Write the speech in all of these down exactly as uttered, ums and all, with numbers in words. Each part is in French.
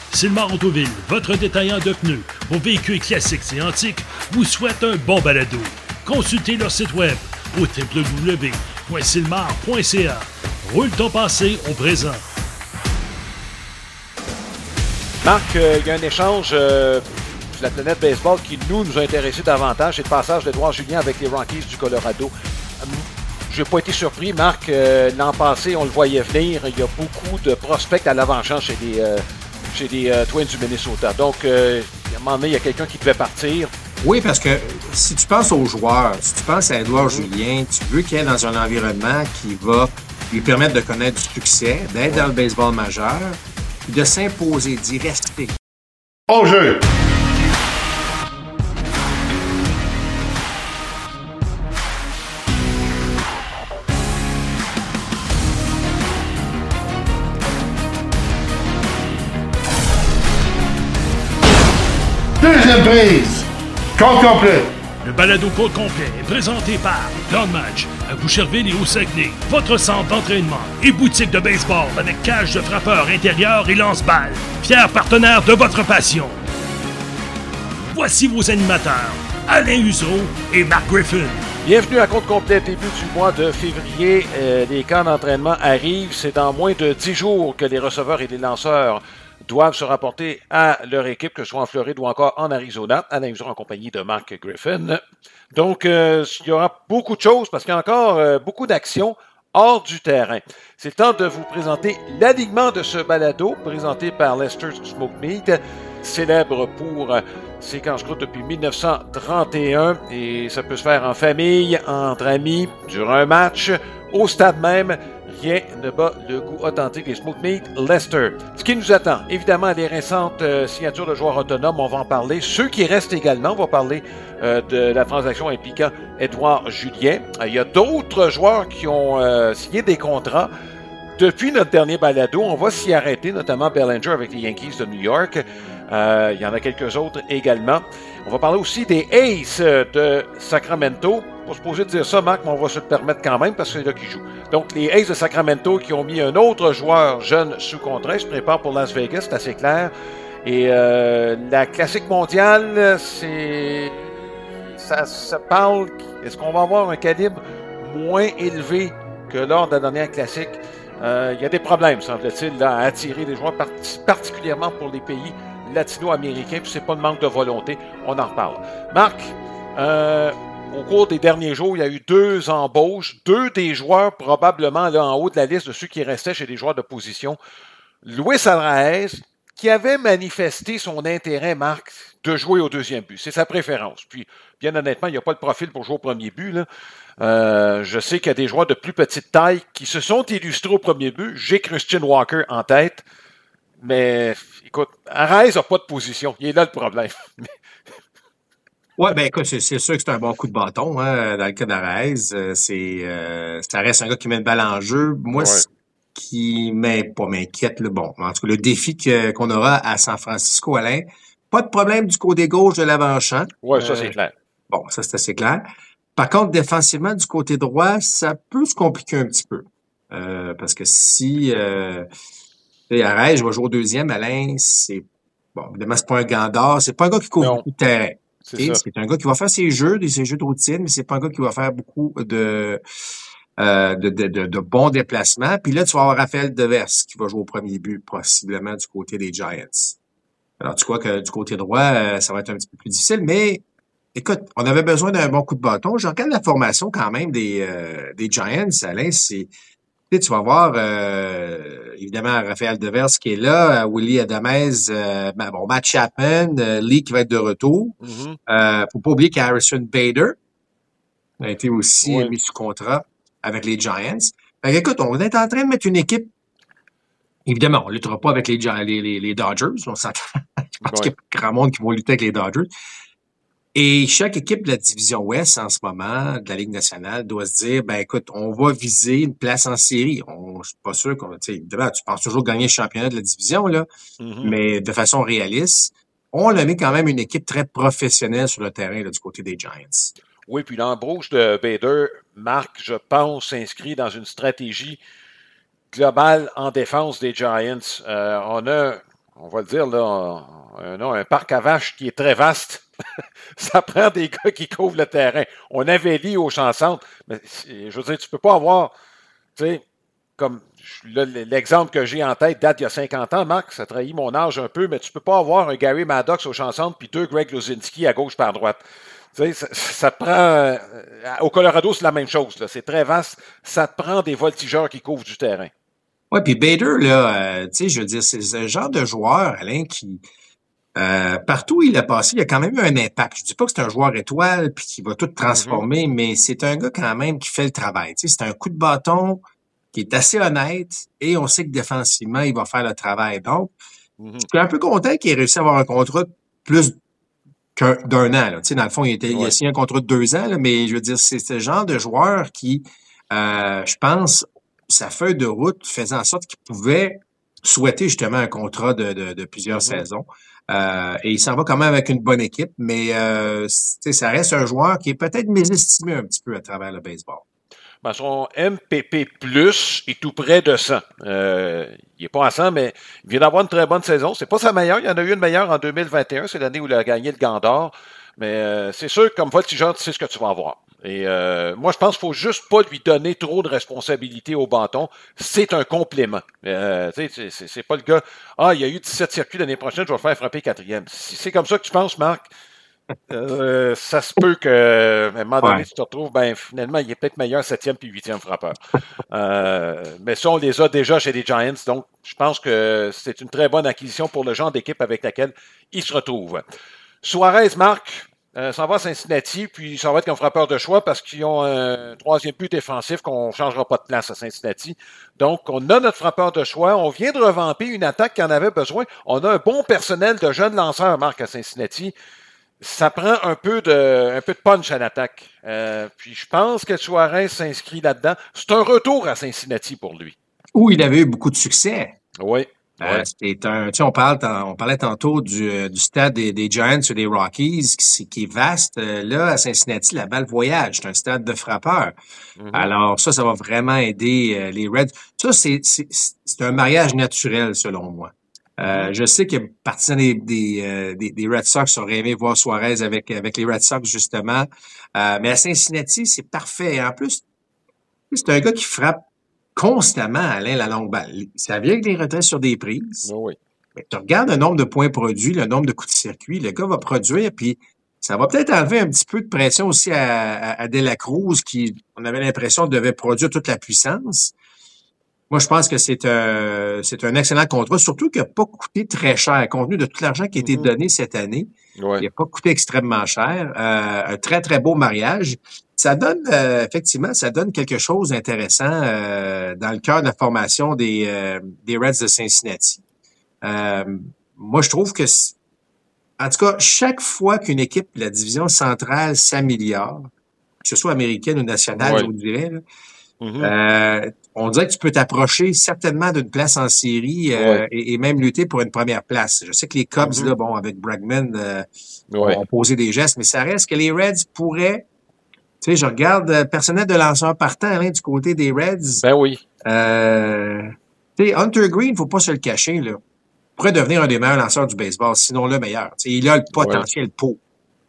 Sylmar Autoville, votre détaillant de pneus pour véhicules classiques et antiques, vous souhaite un bon balado. Consultez leur site web au w w w point sylmar point c a. Roule ton passé au présent. Marc, il euh, y a un échange euh, sur la planète baseball qui, nous, nous a intéressés davantage. C'est le passage d'Edouard Julien avec les Rockies du Colorado. Hum, je n'ai pas été surpris, Marc. Euh, l'an passé, on le voyait venir. Il y a beaucoup de prospects à l'avant-champ chez les, euh, chez les euh, Twins du Minnesota. Donc, euh, à un moment donné, il y a quelqu'un qui devait partir. Oui, parce que si tu penses aux joueurs, si tu penses à Edouard mm-hmm. Julien, tu veux qu'il est dans un environnement qui va lui permettre de connaître du succès, d'être ouais. dans le baseball majeur, de s'imposer, d'y rester. Au jeu! Deuxième prise! Compte complet! Le balado Compte complet est présenté par Down Match à Boucherville et au Saguenay, votre centre d'entraînement et boutique de baseball avec cage de frappeur intérieur et lance-balles. Fier partenaire de votre passion. Voici vos animateurs, Alain Huseau et Mark Griffin. Bienvenue à Compte complet, début du mois de février. Euh, les camps d'entraînement arrivent. C'est dans moins de dix jours que les receveurs et les lanceurs doivent se rapporter à leur équipe, que ce soit en Floride ou encore en Arizona. Alain Huseau en compagnie de Mark Griffin. Donc, euh, il y aura beaucoup de choses parce qu'il y a encore euh, beaucoup d'actions hors du terrain. C'est le temps de vous présenter l'alignement de ce balado présenté par Lester's Smoked Meat, célèbre pour euh, ses casse-croûtes depuis dix-neuf cent trente et un, et ça peut se faire en famille, entre amis, durant un match, au stade même. Rien ne bat le goût authentique des Smoked Meat Lester. Ce qui nous attend, évidemment, les récentes euh, signatures de joueurs autonomes, on va en parler. Ceux qui restent également, on va parler euh, de la transaction impliquant Edouard Julien. Euh, il y a d'autres joueurs qui ont euh, signé des contrats depuis notre dernier balado. On va s'y arrêter, notamment Bellinger avec les Yankees de New York. Euh, il y en a quelques autres également. On va parler aussi des Aces de Sacramento. Pas supposé de dire ça, Marc, mais on va se le permettre quand même parce que c'est là qu'ils jouent. Donc, les Aces de Sacramento qui ont mis un autre joueur jeune sous contrat, se préparent pour Las Vegas, c'est assez clair. Et euh, la Classique mondiale, c'est... Ça, ça parle... Est-ce qu'on va avoir un calibre moins élevé que lors de la dernière Classique? Euh, il y a des problèmes, semble-t-il, là, à attirer des joueurs, part- particulièrement pour les pays latino-américains, puis c'est pas de manque de volonté, on en reparle. Marc, euh, au cours des derniers jours, il y a eu deux embauches, deux des joueurs probablement là en haut de la liste de ceux qui restaient chez les joueurs de position. Luis Arraez, qui avait manifesté son intérêt, Marc, de jouer au deuxième but. C'est sa préférence. Puis, bien honnêtement, il n'y a pas le profil pour jouer au premier but, là. Euh, je sais qu'il y a des joueurs de plus petite taille qui se sont illustrés au premier but. J'ai Christian Walker en tête. Mais, écoute, Arraez n'a pas de position. Il est là le problème. Oui, ben écoute, c'est, c'est sûr que c'est un bon coup de bâton, hein, dans le cas d'Arraez. Euh, c'est, euh, ça reste un gars qui met une balle en jeu. Moi, Ouais. ce qui m'in- pas m'inquiète, là, bon, en tout cas, le défi que, qu'on aura à San Francisco, Alain, pas de problème du côté gauche de l'avant-champ. Oui, ça, Euh, c'est clair. Bon, ça, c'est assez clair. Par contre, défensivement, du côté droit, ça peut se compliquer un petit peu. Euh, parce que si... Euh, Arraez, je vais jouer au deuxième, Alain, c'est... Bon, évidemment, c'est pas un gant d'or, c'est pas un gars qui couvre Non. beaucoup de terrain. C'est Et ça. c'est un gars qui va faire ses jeux, des ses jeux de routine, mais c'est pas un gars qui va faire beaucoup de, euh, de, de, de, de bons déplacements. Puis là, tu vas avoir Raphaël Devers qui va jouer au premier but, possiblement du côté des Giants. Alors, tu vois que du côté droit, euh, ça va être un petit peu plus difficile, mais écoute, on avait besoin d'un bon coup de bâton. Je regarde la formation quand même des, euh, des Giants, Alain, c'est... Tu sais, tu vas voir, euh, évidemment, Raphaël Devers qui est là, euh, Willy Adamez, euh, ben, bon, Matt Chapman, euh, Lee qui va être de retour. Mm-hmm. Euh, faut pas oublier qu'Harrison Bader a été aussi Ouais. mis sous contrat avec les Giants. Fait que, écoute, on est en train de mettre une équipe. Évidemment, on ne luttera pas avec les, Gi- les, les, les Dodgers. On s'entend. Je pense Ouais. qu'il y a pas grand monde qui va lutter avec les Dodgers. Et chaque équipe de la division Ouest en ce moment, de la Ligue nationale, doit se dire, ben écoute, on va viser une place en série. On, je suis pas sûr qu'on, tu sais, évidemment, tu penses toujours gagner le championnat de la division, là, Mm-hmm. mais de façon réaliste, on a mis quand même une équipe très professionnelle sur le terrain là, du côté des Giants. Oui, puis l'embauche de Bader, Marc, je pense, s'inscrit dans une stratégie globale en défense des Giants. Euh, on a on va le dire, là, un, un parc à vaches qui est très vaste. Ça prend des gars qui couvrent le terrain. On avait Lee au champ centre, mais je veux dire, tu peux pas avoir, tu sais, comme là, l'exemple que j'ai en tête date il y a cinquante ans, Marc, ça trahit mon âge un peu, mais tu peux pas avoir un Gary Maddox au champ centre puis deux Greg Luzinski à gauche par droite. Tu sais, ça, ça prend... Euh, au Colorado, c'est la même chose. Là. C'est très vaste. Ça te prend des voltigeurs qui couvrent du terrain. Ouais, puis Bader, là, euh, tu sais, je veux dire, c'est ce genre de joueur, Alain, qui... Euh, partout où il a passé, il a quand même eu un impact. Je dis pas que c'est un joueur étoile puis qui va tout transformer, mm-hmm. mais c'est un gars quand même qui fait le travail. Tu sais, c'est un coup de bâton qui est assez honnête et on sait que défensivement, il va faire le travail. Donc, mm-hmm. je suis un peu content qu'il ait réussi à avoir un contrat plus qu'un, d'un an. Là. Tu sais, dans le fond, il, était, ouais. il a signé un contrat de deux ans, là, mais je veux dire, c'est ce genre de joueur qui, euh, je pense, sa feuille de route faisait en sorte qu'il pouvait souhaiter justement un contrat de, de, de plusieurs mm-hmm. saisons. Euh, et il s'en va quand même avec une bonne équipe, mais euh, ça reste un joueur qui est peut-être mésestimé un petit peu à travers le baseball. Ben, son M P P plus est tout près de cent. Euh, il n'est pas à cent, mais il vient d'avoir une très bonne saison. C'est pas sa meilleure. Il y en a eu une meilleure en deux mille vingt et un. C'est l'année où il a gagné le Gant d'Or. Mais euh, c'est sûr que comme voltigeur, tu sais ce que tu vas avoir. Et euh, moi, je pense qu'il faut juste pas lui donner trop de responsabilités au bâton. C'est un complément. Euh, tu sais, c'est, c'est pas le gars, ah, il y a eu dix-sept circuits l'année prochaine, je vais faire frapper quatrième. Si c'est comme ça que tu penses, Marc, euh, ça se peut que, à un moment donné, ouais. tu te retrouves, ben, finalement, il est peut-être meilleur septième puis huitième frappeur. euh, mais ça, on les a déjà chez les Giants. Donc, je pense que c'est une très bonne acquisition pour le genre d'équipe avec laquelle il se retrouve. Suarez, Marc, Euh, ça va à Cincinnati, puis ça va être comme frappeur de choix parce qu'ils ont un troisième but défensif qu'on ne changera pas de place à Cincinnati. Donc, on a notre frappeur de choix. On vient de revamper une attaque qui en avait besoin. On a un bon personnel de jeunes lanceurs, Marc, à Cincinnati. Ça prend un peu de, un peu de punch à l'attaque. Euh, puis je pense que Suarez s'inscrit là-dedans. C'est un retour à Cincinnati pour lui. Où il avait eu beaucoup de succès. Oui. Euh, ouais. C'est un, tu sais, on parle, on parlait tantôt du, du stade des, des Giants ou des Rockies, qui, qui est vaste. Là, à Cincinnati, la balle voyage. C'est un stade de frappeurs. Mm-hmm. Alors, ça, ça va vraiment aider euh, les Reds. Ça, c'est, c'est, c'est un mariage naturel, selon moi. Euh, mm-hmm. Je sais que partisans des, des, euh, des, des Red Sox auraient aimé voir Suarez avec, avec les Red Sox, justement. Euh, mais à Cincinnati, c'est parfait. En plus, c'est un gars qui frappe constamment, Alain, la longue balle. Ça vient avec des retraits sur des prises. Oh oui. Mais tu regardes le nombre de points produits, le nombre de coups de circuit, le gars va produire, puis ça va peut-être enlever un petit peu de pression aussi à, à, à De La Cruz, qui, on avait l'impression, devait produire toute la puissance. Moi, je pense que c'est un, c'est un excellent contrat, surtout qu'il n'a pas coûté très cher, compte tenu de tout l'argent qui a été mm-hmm. donné cette année. Ouais. Il n'a pas coûté extrêmement cher. Euh, un très, très beau mariage. Ça donne, euh, effectivement, ça donne quelque chose d'intéressant euh, dans le cœur de la formation des, euh, des Reds de Cincinnati. Euh, moi, je trouve que, en tout cas, chaque fois qu'une équipe de la division centrale s'améliore, que ce soit américaine ou nationale, ouais. je vous dirais, là, mm-hmm. euh, on dirait que tu peux t'approcher certainement d'une place en série euh, ouais. et, et même lutter pour une première place. Je sais que les Cubs, mm-hmm. là, bon, avec Bregman, euh, ouais. ont posé des gestes, mais ça reste que les Reds pourraient. Tu sais, je regarde le personnel de lanceurs partant, hein, du côté des Reds. Ben oui. Euh, tu sais, Hunter Green, faut pas se le cacher, là. Il pourrait devenir un des meilleurs lanceurs du baseball, sinon le meilleur. Tu sais, il a le potentiel ouais. pour.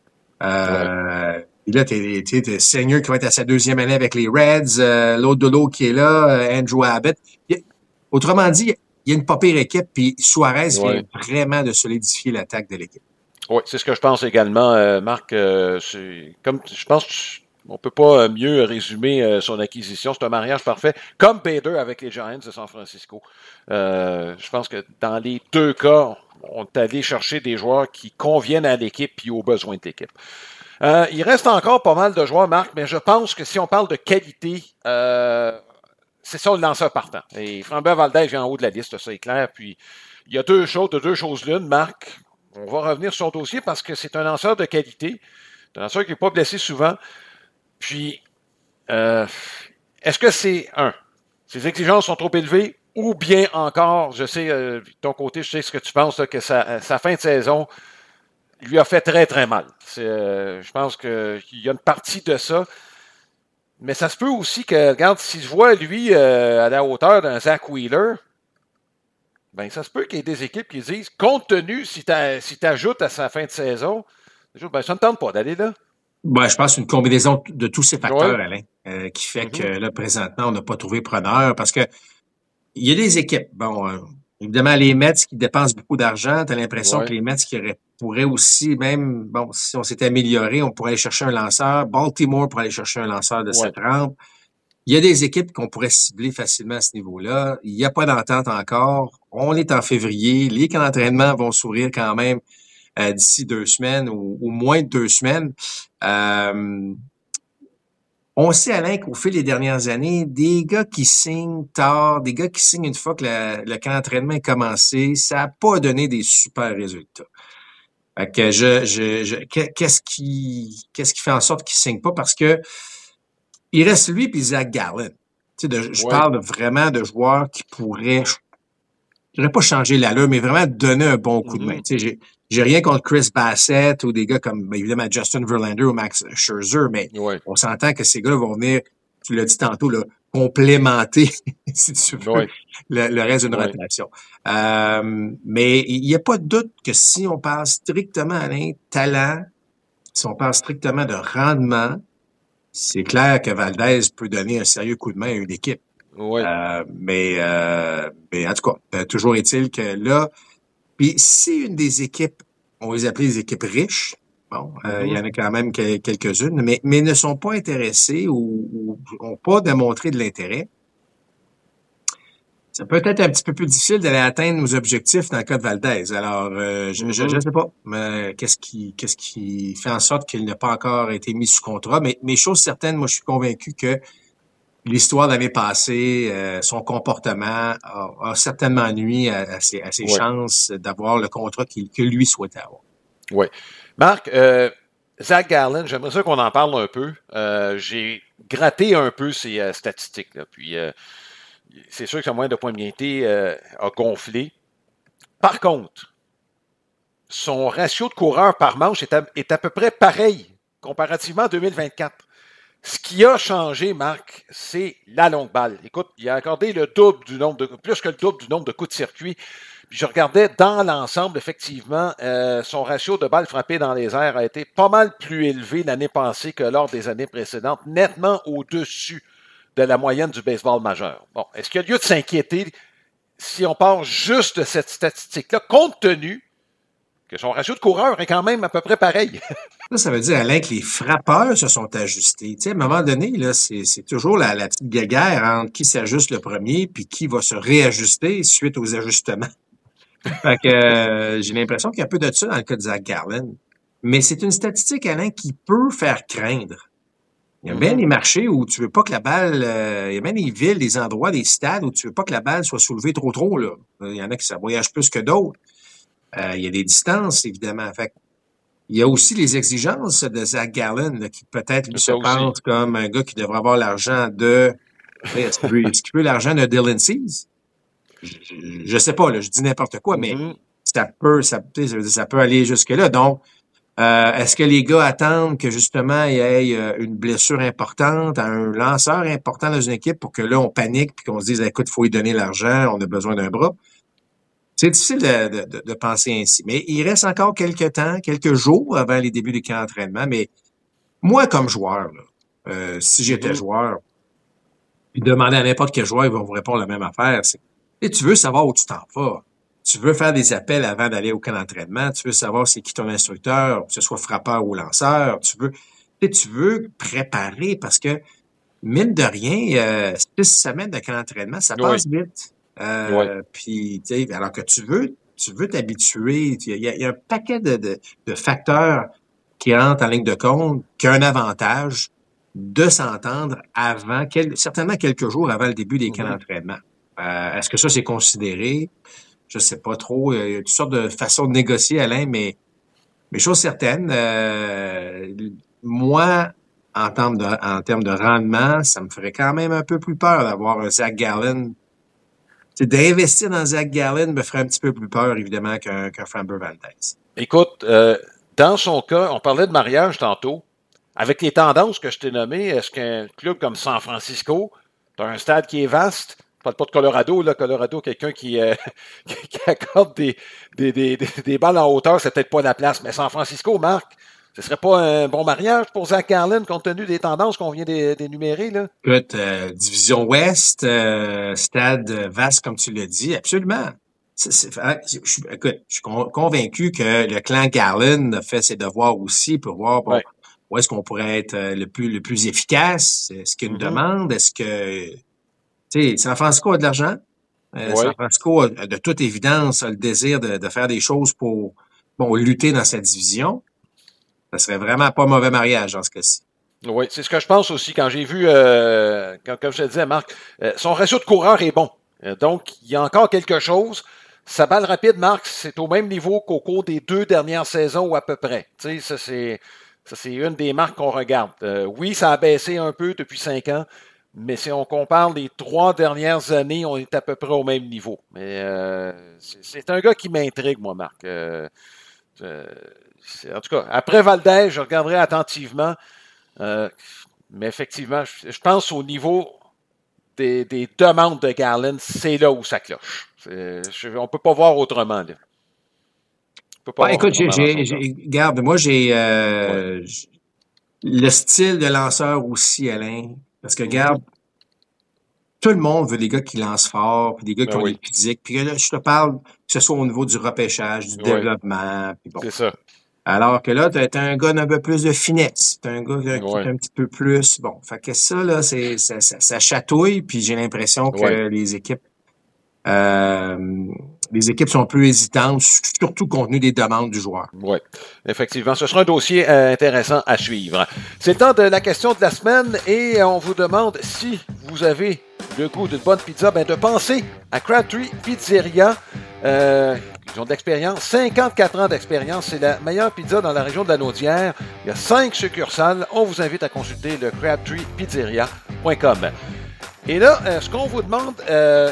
Euh, ouais. Et là, t'es, t'es, t'es Seigneur qui va être à sa deuxième année avec les Reds, euh, l'autre de l'eau qui est là, euh, Andrew Abbott. Il, autrement dit, il y a une pas pire équipe, puis Suarez ouais. vient vraiment de solidifier l'attaque de l'équipe. Oui, c'est ce que je pense également, euh, Marc. Euh, c'est, comme je pense que on peut pas mieux résumer euh, son acquisition. C'est un mariage parfait, comme Bader avec les Giants de San Francisco. Euh, je pense que dans les deux cas, on est allé chercher des joueurs qui conviennent à l'équipe et aux besoins de l'équipe. Euh, il reste encore pas mal de joueurs, Marc, mais je pense que si on parle de qualité, euh, c'est ça le lanceur partant. Et Framber Valdez vient en haut de la liste, ça est clair. Puis il y a deux choses, de deux choses l'une, Marc. On va revenir sur son dossier parce que c'est un lanceur de qualité. C'est un lanceur qui n'est pas blessé souvent. Puis, euh, est-ce que c'est, un, ses exigences sont trop élevées ou bien encore, je sais, euh, de ton côté, je sais ce que tu penses, là, que sa, sa fin de saison lui a fait très, très mal. C'est, euh, je pense qu'il y a une partie de ça. Mais ça se peut aussi que, regarde, s'il se voit, lui, euh, à la hauteur d'un Zach Wheeler, ben ça se peut qu'il y ait des équipes qui disent, compte tenu, si tu si ajoutes à sa fin de saison, ben ça ne tente pas d'aller là. Ben, je pense que c'est une combinaison de tous ces facteurs, Ouais. Alain, euh, qui fait Mm-hmm. que là, présentement, on n'a pas trouvé preneur parce que il y a des équipes. Bon, euh, évidemment, les Mets qui dépensent beaucoup d'argent, tu as l'impression Ouais. que les Mets qui auraient, pourraient aussi, même, bon, si on s'était amélioré, on pourrait aller chercher un lanceur. Baltimore pourrait aller chercher un lanceur de Ouais. cette rampe. Il y a des équipes qu'on pourrait cibler facilement à ce niveau-là. Il n'y a pas d'entente encore. On est en février. Les camps d'entraînement vont s'ouvrir quand même euh, d'ici deux semaines ou, ou moins de deux semaines. Euh, on sait, Alain, qu'au fil des dernières années, des gars qui signent tard, des gars qui signent une fois que la, le camp d'entraînement est commencé, ça n'a pas donné des super résultats. Fait que je, je, je qu'est-ce qui, qu'est-ce qui fait en sorte qu'ils signent pas? Parce que il reste lui puis Zach Gallen. Tu sais, de, je Ouais. parle de, vraiment de joueurs qui pourraient, je dirais pas changer l'allure, mais vraiment donner un bon coup Mm-hmm. de main. Tu sais, j'ai, j'ai rien contre Chris Bassett ou des gars comme, ben, évidemment, Justin Verlander ou Max Scherzer, mais Ouais. on s'entend que ces gars-là vont venir, tu l'as dit tantôt, là, complémenter, si tu veux, Ouais. le, le reste d'une Ouais. rotation. Euh, mais il n'y a pas de doute que si on parle strictement, Alain, talent, si on parle strictement de rendement, c'est clair que Valdez peut donner un sérieux coup de main à une équipe. Ouais. Euh, mais, euh, mais en tout cas, toujours est-il que là, puis si une des équipes, on les appelle les équipes riches, bon, euh, il Mm-hmm. y en a quand même que, quelques-unes, mais, mais ne sont pas intéressées ou n'ont pas démontré de l'intérêt, ça peut être un petit peu plus difficile d'aller atteindre nos objectifs dans le cas de Valdez. Alors, euh, je ne Mm-hmm. sais pas, mais qu'est-ce qui qu'est-ce qui fait en sorte qu'il n'a pas encore été mis sous contrat. Mais, mais chose certaine, moi, je suis convaincu que l'histoire de l'année passée, euh, son comportement a, a certainement nui à, à ses, à ses Ouais. chances d'avoir le contrat qu'il, que lui souhaitait avoir. Oui. Marc, euh, Zach Gallen, j'aimerais ça qu'on en parle un peu. Euh, j'ai gratté un peu ces euh, statistiques, là, puis euh, c'est sûr que son moyen de points-de-unité euh, a gonflé. Par contre, son ratio de coureurs par manche est à, est à peu près pareil comparativement à deux mille vingt-quatre. Ce qui a changé, Marc, c'est la longue balle. Écoute, il a accordé le double du nombre de, plus que le double du nombre de coups de circuit. Puis je regardais dans l'ensemble, effectivement, euh, son ratio de balles frappées dans les airs a été pas mal plus élevé l'année passée que lors des années précédentes, nettement au-dessus de la moyenne du baseball majeur. Bon, est-ce qu'il y a lieu de s'inquiéter si on part juste de cette statistique-là, compte tenu que son ratio de coureur est quand même à peu près pareil? Ça, ça veut dire, Alain, que les frappeurs se sont ajustés. Tu sais, à un moment donné, là, c'est, c'est toujours la, la petite guéguerre entre qui s'ajuste le premier puis qui va se réajuster suite aux ajustements. Fait que euh, j'ai l'impression qu'il y a un peu de ça dans le cas de Zach Gallen. Mais c'est une statistique, Alain, qui peut faire craindre. Il y a Mm-hmm. bien des marchés où tu veux pas que la balle... Euh, il y a bien des villes, des endroits, des stades où tu veux pas que la balle soit soulevée trop trop, là. Il y en a qui ça voyage plus que d'autres. Euh, il y a des distances, évidemment. Fait que il y a aussi les exigences de Zach Gallen, là, qui peut-être lui se pense comme un gars qui devrait avoir l'argent de... Est-ce qu'il veut, est-ce qu'il veut l'argent de Dylan Cease? Je, je, je sais pas, là, je dis n'importe quoi, Mm-hmm. mais ça peut, ça, ça peut aller jusque-là. Donc, euh, est-ce que les gars attendent que justement il y ait une blessure importante à un lanceur important dans une équipe pour que là, on panique puis qu'on se dise, écoute, il faut lui donner l'argent, on a besoin d'un bras? C'est difficile de, de, de penser ainsi. Mais il reste encore quelques temps, quelques jours avant les débuts des camps d'entraînement. Mais moi, comme joueur, là, euh, si j'étais mm-hmm. joueur, puis demander à n'importe quel joueur, ils vont vous répondre la même affaire. C'est, et tu veux savoir où tu t'en vas. Tu veux faire des appels avant d'aller au camp d'entraînement. Tu veux savoir c'est qui ton instructeur, que ce soit frappeur ou lanceur. Tu veux, tu veux préparer parce que, mine de rien, euh, six semaines de camp d'entraînement, ça passe oui. vite. Euh, oui. Puis, tu sais, alors que tu veux, tu veux t'habituer. Il y a, il y a un paquet de, de, de facteurs qui rentrent en ligne de compte qui ont un avantage de s'entendre avant, quel, certainement quelques jours avant le début des camps mm-hmm. d'entraînement. Euh, est-ce que ça, c'est considéré? Je sais pas trop. Il y a toutes sortes de façons de négocier, Alain, mais, mais chose certaine, euh, moi, en termes, de, en termes de rendement, ça me ferait quand même un peu plus peur d'avoir un Zach Gallen. T'sais, d'investir dans Zach Gallen me ferait un petit peu plus peur, évidemment, qu'un, qu'un Framber Valdez. Écoute, euh, dans son cas, on parlait de mariage tantôt. Avec les tendances que je t'ai nommées, est-ce qu'un club comme San Francisco, tu as un stade qui est vaste, Je parle pas de Colorado, là. Colorado, quelqu'un qui, euh, qui accorde des, des, des, des balles en hauteur, c'est peut-être pas la place. Mais San Francisco, Marc, ce serait pas un bon mariage pour Zach Gallen, compte tenu des tendances qu'on vient d'énumérer, là? Écoute, euh, Division Ouest, euh, stade vaste, comme tu l'as dit, absolument. C'est, c'est, je, je, écoute, je suis con, convaincu que le clan Garland a fait ses devoirs aussi pour voir bon, ouais. où est-ce qu'on pourrait être le plus le plus efficace. Est-ce qu'il y a une mm-hmm. demande? Est-ce que... Tu sais, San Francisco a de l'argent. Euh, ouais. San Francisco, a, de toute évidence, a le désir de, de faire des choses pour bon lutter dans cette division. Ça serait vraiment pas un mauvais mariage dans ce cas-ci. Oui, c'est ce que je pense aussi quand j'ai vu, euh, quand, comme je te disais, Marc, euh, son ratio de coureur est bon. Euh, donc, il y a encore quelque chose. Sa balle rapide, Marc, c'est au même niveau qu'au cours des deux dernières saisons ou à peu près. Tu sais, ça c'est, ça, c'est une des marques qu'on regarde. Euh, oui, ça a baissé un peu depuis cinq ans, mais si on compare les trois dernières années, on est à peu près au même niveau. Mais euh, c'est, c'est un gars qui m'intrigue, moi, Marc. Euh, euh, En tout cas, après Valdez, je regarderai attentivement. Euh, mais effectivement, je, je pense au niveau des, des demandes de Garland, c'est là où ça cloche. C'est, je, on ne peut pas voir autrement. Là. On peut pas ouais, voir écoute, j'ai, j'ai, j'ai, garde, moi, j'ai euh, ouais. le style de lanceur aussi, Alain. Parce que, garde, mm-hmm. tout le monde veut des gars qui lancent fort, puis des gars qui ben ont oui. des physiques. Puis là, je te parle, que ce soit au niveau du repêchage, du ouais. développement. Puis bon. C'est ça. Alors que là, t'as un gars d'un peu plus de finesse. T'as un gars qui ouais. est un petit peu plus... Bon, fait que ça, là, c'est ça, ça, ça chatouille, puis j'ai l'impression que ouais. les équipes euh, les équipes sont plus hésitantes, surtout compte tenu des demandes du joueur. Oui, effectivement. Ce sera un dossier euh, intéressant à suivre. C'est le temps de la question de la semaine et on vous demande si vous avez le goût d'une bonne pizza, ben de penser à Crabtree Pizzeria. Euh, Ils ont de l'expérience, cinquante-quatre ans d'expérience. C'est la meilleure pizza dans la région de la Naudière. Il y a cinq succursales. On vous invite à consulter le crabtree pizzeria point com. Et là, euh, ce qu'on vous demande, euh,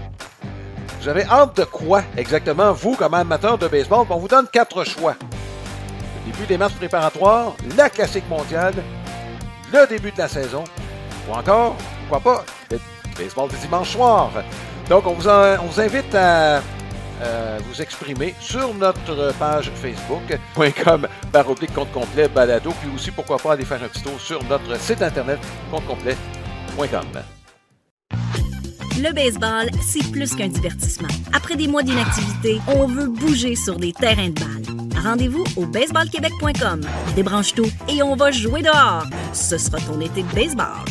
vous avez hâte de quoi exactement, vous, comme amateur de baseball? On vous donne quatre choix. Le début des matchs préparatoires, la classique mondiale, le début de la saison, ou encore, pourquoi pas, le baseball du dimanche soir. Donc, on vous, en, on vous invite à... Euh, vous exprimer sur notre page Facebook, .com, barre oblique compte complet balado, puis aussi, pourquoi pas, aller faire un petit tour sur notre site internet, compte complet point com. Le baseball, c'est plus qu'un divertissement. Après des mois d'inactivité, on veut bouger sur des terrains de balle. Rendez-vous au baseball québec point com. Débranche tout et on va jouer dehors. Ce sera ton été de baseball.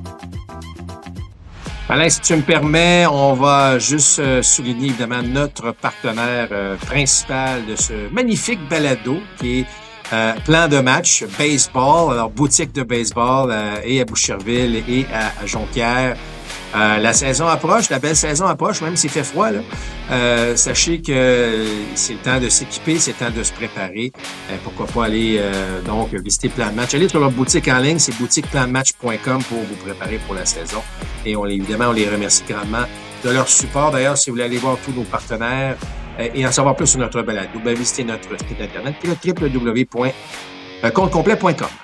Alain, si tu me permets, on va juste euh, souligner évidemment notre partenaire euh, principal de ce magnifique balado qui est euh, Plan de match baseball, alors boutique de baseball euh, et à Boucherville et à, à Jonquière. Euh, la saison approche, la belle saison approche, même s'il fait froid, là. Euh, sachez que c'est le temps de s'équiper, c'est le temps de se préparer. Euh, pourquoi pas aller euh, donc visiter Plan de match. Allez sur leur boutique en ligne, c'est boutique plan de match point com pour vous préparer pour la saison. Et on évidemment, on les remercie grandement de leur support. D'ailleurs, si vous voulez aller voir tous nos partenaires euh, et en savoir plus sur notre balado, ben, visitez notre site internet, le w w w point compte complet point com.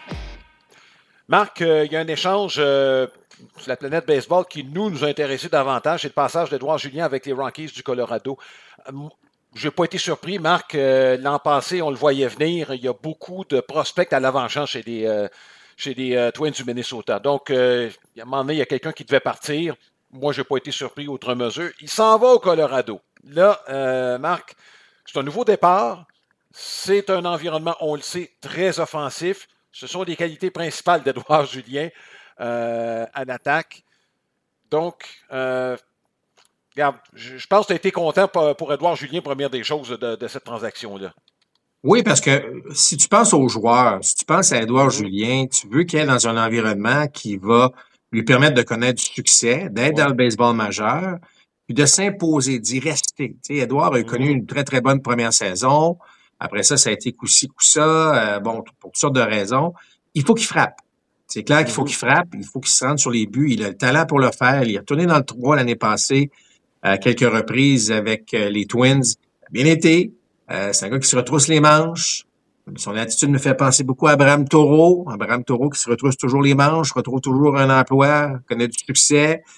Marc, il euh, y a un échange euh, sur la planète baseball qui nous, nous a intéressé davantage. C'est le passage d'Edouard Julien avec les Rockies du Colorado. Euh, je n'ai pas été surpris, Marc. Euh, l'an passé, on le voyait venir. Il y a beaucoup de prospects à l'avant-champ chez les, euh, chez les euh, Twins du Minnesota. Donc, euh, à un moment donné, il y a quelqu'un qui devait partir. Moi, je n'ai pas été surpris outre mesure. Il s'en va au Colorado. Là, euh, Marc, c'est un nouveau départ. C'est un environnement, on le sait, très offensif. Ce sont les qualités principales d'Edouard Julien euh, à l'attaque. Donc, euh, regarde, je, je pense que tu as été content pour, pour Edouard Julien, première des choses de, de cette transaction-là. Oui, parce que si tu penses aux joueurs, si tu penses à Edouard mmh. Julien, tu veux qu'il est dans un environnement qui va lui permettre de connaître du succès, d'être ouais. dans le baseball majeur, puis de s'imposer, d'y rester. Tu sais, Edouard a mmh. connu une très, très bonne première saison. Après ça, ça a été coup-ci, coup-ça, euh, bon, pour toutes sortes de raisons. Il faut qu'il frappe. C'est clair qu'il faut qu'il frappe, il faut qu'il se rende sur les buts. Il a le talent pour le faire. Il est retourné dans le trois l'année passée à quelques reprises avec euh, les Twins. Bien été. Euh, c'est un gars qui se retrousse les manches. Son attitude me fait penser beaucoup à Abraham Taureau. Abraham Taureau qui se retrousse toujours les manches, retrouve toujours un emploi, connaît du succès.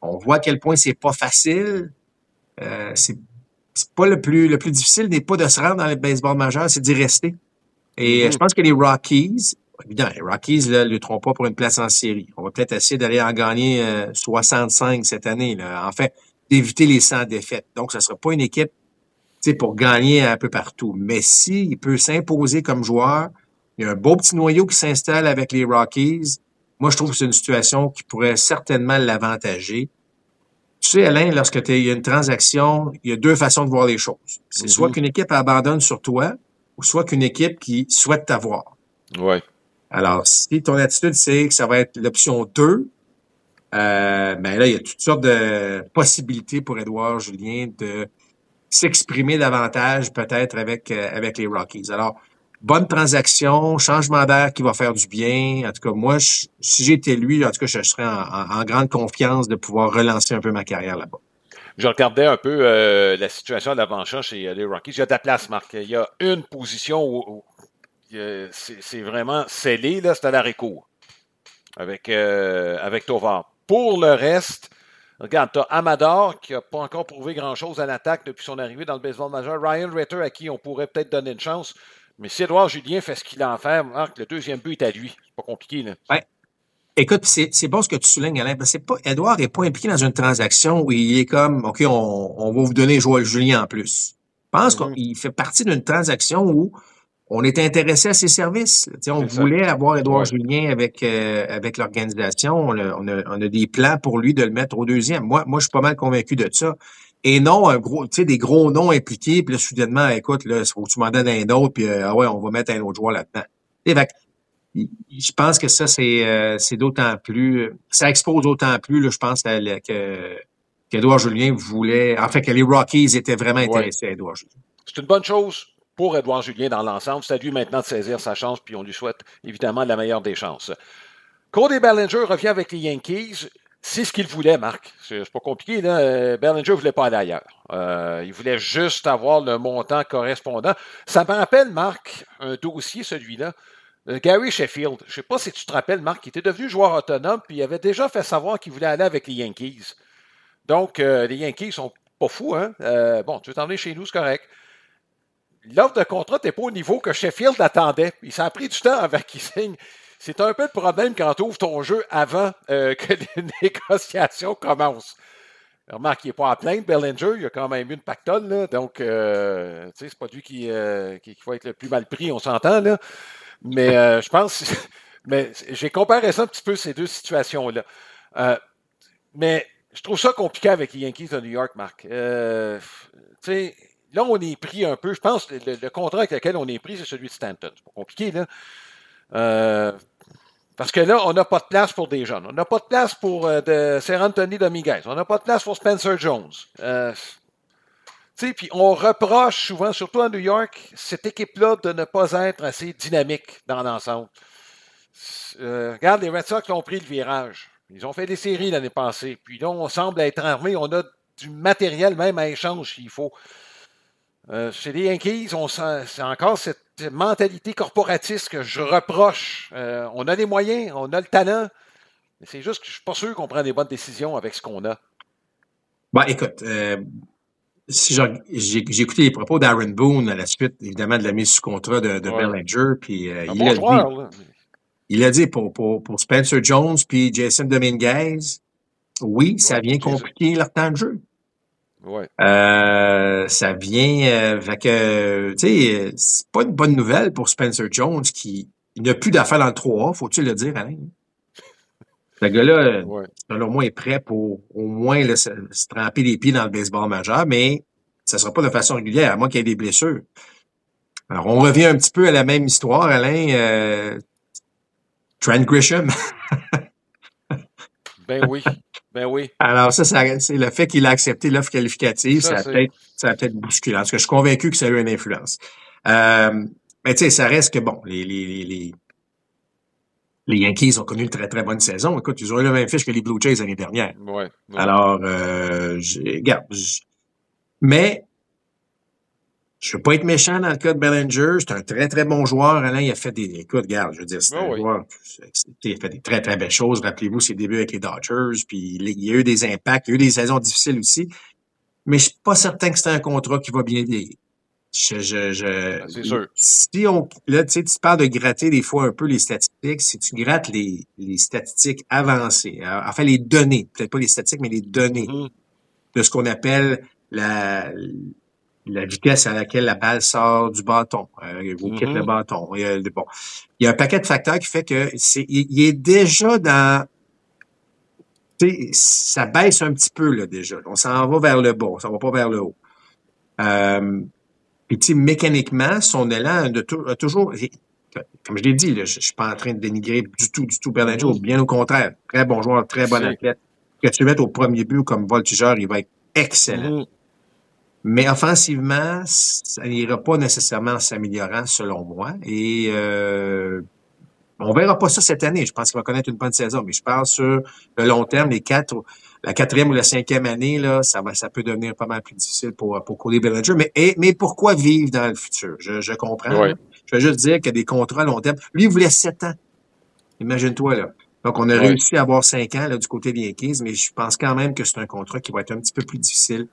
on voit à quel point c'est pas facile. Euh, c'est, c'est pas le plus le plus difficile n'est pas de se rendre dans le baseball majeur, c'est d'y rester. Et mm-hmm. je pense que les Rockies, évidemment, les Rockies ne lutteront pas pour une place en série. On va peut-être essayer d'aller en gagner euh, soixante-cinq cette année. Là. En fait, d'éviter les cent défaites. Donc, ça ne sera pas une équipe pour gagner un peu partout. Mais s'il peut s'imposer comme joueur, il y a un beau petit noyau qui s'installe avec les Rockies. Moi, je trouve que c'est une situation qui pourrait certainement l'avantager. Tu sais, Alain, lorsque il y a une transaction, il y a deux façons de voir les choses. C'est mm-hmm. soit qu'une équipe abandonne sur toi, ou soit qu'une équipe qui souhaite t'avoir. Ouais. Alors, si ton attitude, c'est que ça va être l'option deux, euh, ben là, il y a toutes sortes de possibilités pour Édouard Julien de s'exprimer davantage, peut-être, avec, euh, avec les Rockies. Alors, bonne transaction, changement d'air qui va faire du bien. En tout cas, moi, je, si j'étais lui, en tout cas, je serais en, en, en grande confiance de pouvoir relancer un peu ma carrière là-bas. Je regardais un peu euh, la situation de l'avant-champ chez euh, les Rockies. Il y a de la place, Marc. Il y a une position où, où euh, c'est, c'est vraiment scellé, là, c'est à l'arrêt-court avec, euh, avec Tovar. Pour le reste, regarde, tu as Amador qui n'a pas encore prouvé grand-chose à l'attaque depuis son arrivée dans le baseball majeur. Ryan Ritter, à qui on pourrait peut-être donner une chance. Mais si Édouard Julien fait ce qu'il a en fait, Marc, le deuxième but est à lui. C'est pas compliqué, là. Ouais. Écoute, c'est, c'est bon ce que tu soulignes, Alain. C'est pas, Édouard n'est pas impliqué dans une transaction où il est comme, OK, on, on va vous donner Joël Julien en plus. Je pense mm-hmm. qu'il fait partie d'une transaction où on est intéressé à ses services. T'sais, on c'est voulait ça. avoir Édouard ouais. Julien avec euh, avec l'organisation. On a, on, a, on a des plans pour lui de le mettre au deuxième. Moi, moi, je suis pas mal convaincu de ça. Et non, un gros, tu sais, des gros noms impliqués, puis là, soudainement, écoute, là, faut que tu m'en donnes un autre, puis euh, ah ouais, on va mettre un autre joueur là-dedans. Et fait, je pense que ça, c'est, euh, c'est d'autant plus, ça expose d'autant plus, là, je pense, à, à, que qu'Édouard Julien voulait, en fait, que les Rockies étaient vraiment intéressés ouais. à Édouard Julien. C'est une bonne chose pour Édouard Julien dans l'ensemble. C'est à lui maintenant de saisir sa chance, puis on lui souhaite évidemment la meilleure des chances. Cody Bellinger revient avec les Yankees. C'est ce qu'il voulait, Marc. C'est, c'est pas compliqué, là. Bellinger ne voulait pas aller ailleurs. Euh, il voulait juste avoir le montant correspondant. Ça me rappelle, Marc, un dossier, celui-là. Gary Sheffield, je ne sais pas si tu te rappelles, Marc, il était devenu joueur autonome, puis il avait déjà fait savoir qu'il voulait aller avec les Yankees. Donc, euh, les Yankees sont pas fous, hein? Euh, bon, tu veux t'emmener chez nous, c'est correct. L'offre de contrat n'était pas au niveau que Sheffield attendait. Il s'en a pris du temps avant qu'il signe. C'est un peu le problème quand tu ouvres ton jeu avant euh, que les négociations commencent. Remarque, il n'est pas à plaindre, Bellinger, il a quand même eu une pactole, là, donc, euh, tu sais, c'est pas lui qui, euh, qui, qui va être le plus mal pris, on s'entend, là. Mais euh, je pense, mais j'ai comparé ça un petit peu, ces deux situations-là. Euh, mais je trouve ça compliqué avec les Yankees de New York, Marc. Euh, tu sais, là, on est pris un peu, je pense, le, le contrat avec lequel on est pris, c'est celui de Stanton. C'est pas compliqué, là. Euh, parce que là, on n'a pas de place pour des jeunes. On n'a pas de place pour euh, de Ser Anthony Dominguez. On n'a pas de place pour Spencer Jones. Euh, Tu sais, puis on reproche souvent, surtout à New York, cette équipe-là de ne pas être assez dynamique dans l'ensemble. Euh, regarde, les Red Sox ont pris le virage. Ils ont fait des séries l'année passée. Puis là, on semble être armé. On a du matériel même à échange s'il faut. Euh, chez les Yankees, on sent, c'est encore cette mentalité corporatiste que je reproche. Euh, on a les moyens, on a le talent. Mais c'est juste que je suis pas sûr qu'on prend des bonnes décisions avec ce qu'on a. Bon, écoute... Euh... Si j'ai, j'ai, j'ai écouté les propos d'Aaron Boone à la suite, évidemment, de la mise sous contrat de, de ouais. Bellinger, puis euh, il, bon a joueur, dit, il a dit pour, pour, pour Spencer Jones puis Jason Dominguez, oui, ouais, ça vient compliquer leur temps de jeu. Ouais. Euh, ça vient, euh, fait que, tu sais, c'est pas une bonne nouvelle pour Spencer Jones qui il n'a plus d'affaires dans le trois A, faut-tu le dire, Alain? Ce gars-là, ouais. selon moi, est prêt pour au moins là, se, se tremper les pieds dans le baseball majeur, mais ça ne sera pas de façon régulière, à moins qu'il y ait des blessures. Alors, on revient un petit peu à la même histoire, Alain. Euh, Trent Grisham. ben oui, ben oui. Alors ça, ça, c'est le fait qu'il a accepté l'offre qualificative, ça, ça, a, peut-être, ça a peut-être bousculé. En tout cas, je suis convaincu que ça a eu une influence. Euh, mais tu sais, ça reste que, bon, les... les, les, les Les Yankees ont connu une très, très bonne saison. Écoute, ils ont eu le même fiche que les Blue Jays l'année dernière. Ouais, ouais. Alors, euh, je, regarde. Je, mais, Je veux pas être méchant dans le cas de Bellinger. C'est un très, très bon joueur. Alain, il a fait des... Écoute, regarde, je veux dire, c'est Oh un oui. joueur... Il a fait des très, très belles choses. Rappelez-vous ses débuts avec les Dodgers. Puis il y a eu des impacts. Il y a eu des saisons difficiles aussi. Mais je suis pas certain que c'est un contrat qui va bien vieillir. Je, je, je... Ben, c'est sûr. Si on... Là, tu sais, tu parles de gratter des fois un peu les statistiques. Si tu grattes les, les statistiques avancées, enfin les données, peut-être pas les statistiques, mais les données Mm-hmm. de ce qu'on appelle la... la vitesse à laquelle la balle sort du bâton, euh, ou quitte Mm-hmm. le bâton. Il y, a, bon, il y a un paquet de facteurs qui fait que c'est, il, il est déjà dans, tu sais, ça baisse un petit peu là déjà. On s'en va vers le bas, on s'en va pas vers le haut. Euh, puis tu sais, mécaniquement, son élan de tout, a toujours, comme je l'ai dit, là, je, je suis pas en train de dénigrer du tout, du tout Bellinger, Mm-hmm. bien au contraire, très bon joueur, très bon C'est... athlète. Que tu le mettes au premier but comme voltigeur, il va être excellent. Mm-hmm. Mais offensivement, ça n'ira pas nécessairement en s'améliorant, selon moi. Et euh, on verra pas ça cette année. Je pense qu'il va connaître une bonne saison. Mais je parle sur le long terme, les quatre, la quatrième ou la cinquième année, là, ça va, ça peut devenir pas mal plus difficile pour pour Cody Bellinger. Mais et, mais pourquoi vivre dans le futur? Je, je comprends. Oui. Hein. Je veux juste dire qu'il y a des contrats à long terme. Lui, il voulait sept ans. Imagine-toi là. Donc, on a Oui. réussi à avoir cinq ans là du côté des Yankees, mais je pense quand même que c'est un contrat qui va être un petit peu plus difficile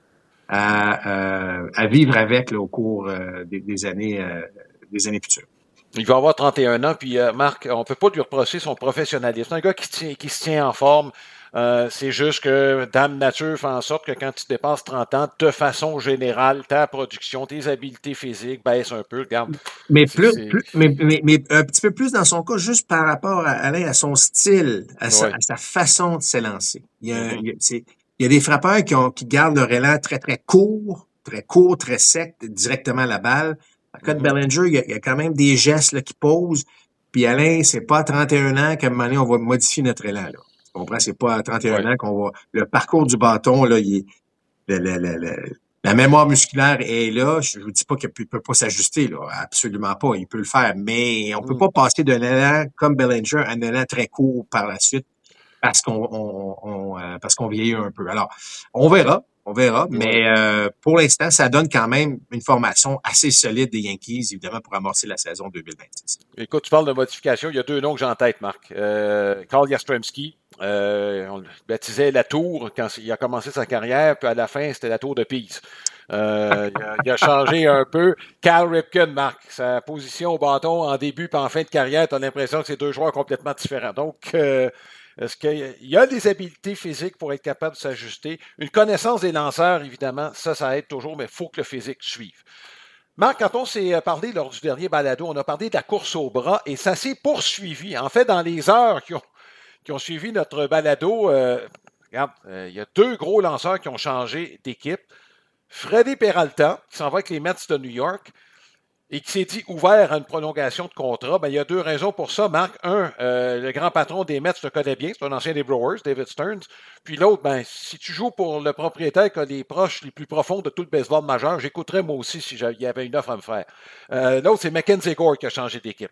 à, euh, à vivre avec là, au cours euh, des, des années euh, des années futures. Il va avoir trente et un ans, puis euh, Marc, on peut pas lui reprocher son professionnalisme. C'est un gars qui, tient, qui se tient en forme. Euh, c'est juste que Dame Nature fait en sorte que quand tu dépasses trente ans, de façon générale, ta production, tes habiletés physiques baissent un peu. Regarde. Mais c'est, plus, c'est... plus mais, mais, mais un petit peu plus dans son cas, juste par rapport à Alain, à son style, à, ouais. sa, à sa façon de s'élancer. Il y a, mm-hmm. il y a, c'est, il y a des frappeurs qui, ont, qui gardent leur élan très, très court, très court, très sec, directement à la balle. En cas de Bellinger, il y, a, il y a quand même des gestes là, qui posent. Puis Alain, c'est pas à trente et un ans qu'à un moment donné, on va modifier notre élan. Là. Tu comprends? C'est pas à trente et un ouais. ans qu'on va... Le parcours du bâton, là, il est... Le, le, le, le, la mémoire musculaire est là. Je vous dis pas qu'il ne peut pas s'ajuster, là. Absolument pas. Il peut le faire. Mais on mm. peut pas passer d'un élan comme Bellinger à un élan très court par la suite parce qu'on on, on, euh, parce qu'on vieillit un peu. Alors, on verra. On verra, mais euh, pour l'instant, ça donne quand même une formation assez solide des Yankees, évidemment, pour amorcer la saison deux mille vingt-six. Écoute, tu parles de modification. Il y a deux noms que j'ai en tête, Marc. Euh, Carl Yastrzemski, euh, on le baptisait la Tour quand il a commencé sa carrière, puis à la fin, c'était la Tour de Pise. Euh, il, a, il a changé un peu. Cal Ripken, Marc, sa position au bâton en début puis en fin de carrière, tu as l'impression que c'est deux joueurs complètement différents. Donc, euh, est-ce qu'il y a des habiletés physiques pour être capable de s'ajuster? Une connaissance des lanceurs, évidemment, ça, ça aide toujours, mais il faut que le physique suive. Marc, quand on s'est parlé lors du dernier balado, on a parlé de la course au bras et ça s'est poursuivi. En fait, dans les heures qui ont, qui ont suivi notre balado, euh, regarde, euh, il y a deux gros lanceurs qui ont changé d'équipe. Freddy Peralta, qui s'en va avec les Mets de New York, et qui s'est dit ouvert à une prolongation de contrat, ben, il y a deux raisons pour ça, Marc. Un, euh, le grand patron des Mets le connaît bien, c'est un ancien des Brewers, David Stearns. Puis l'autre, ben, si tu joues pour le propriétaire qui a les proches les plus profonds de tout le baseball majeur, j'écouterais moi aussi si il y avait une offre à me faire. Euh, l'autre, c'est Mackenzie Gore qui a changé d'équipe.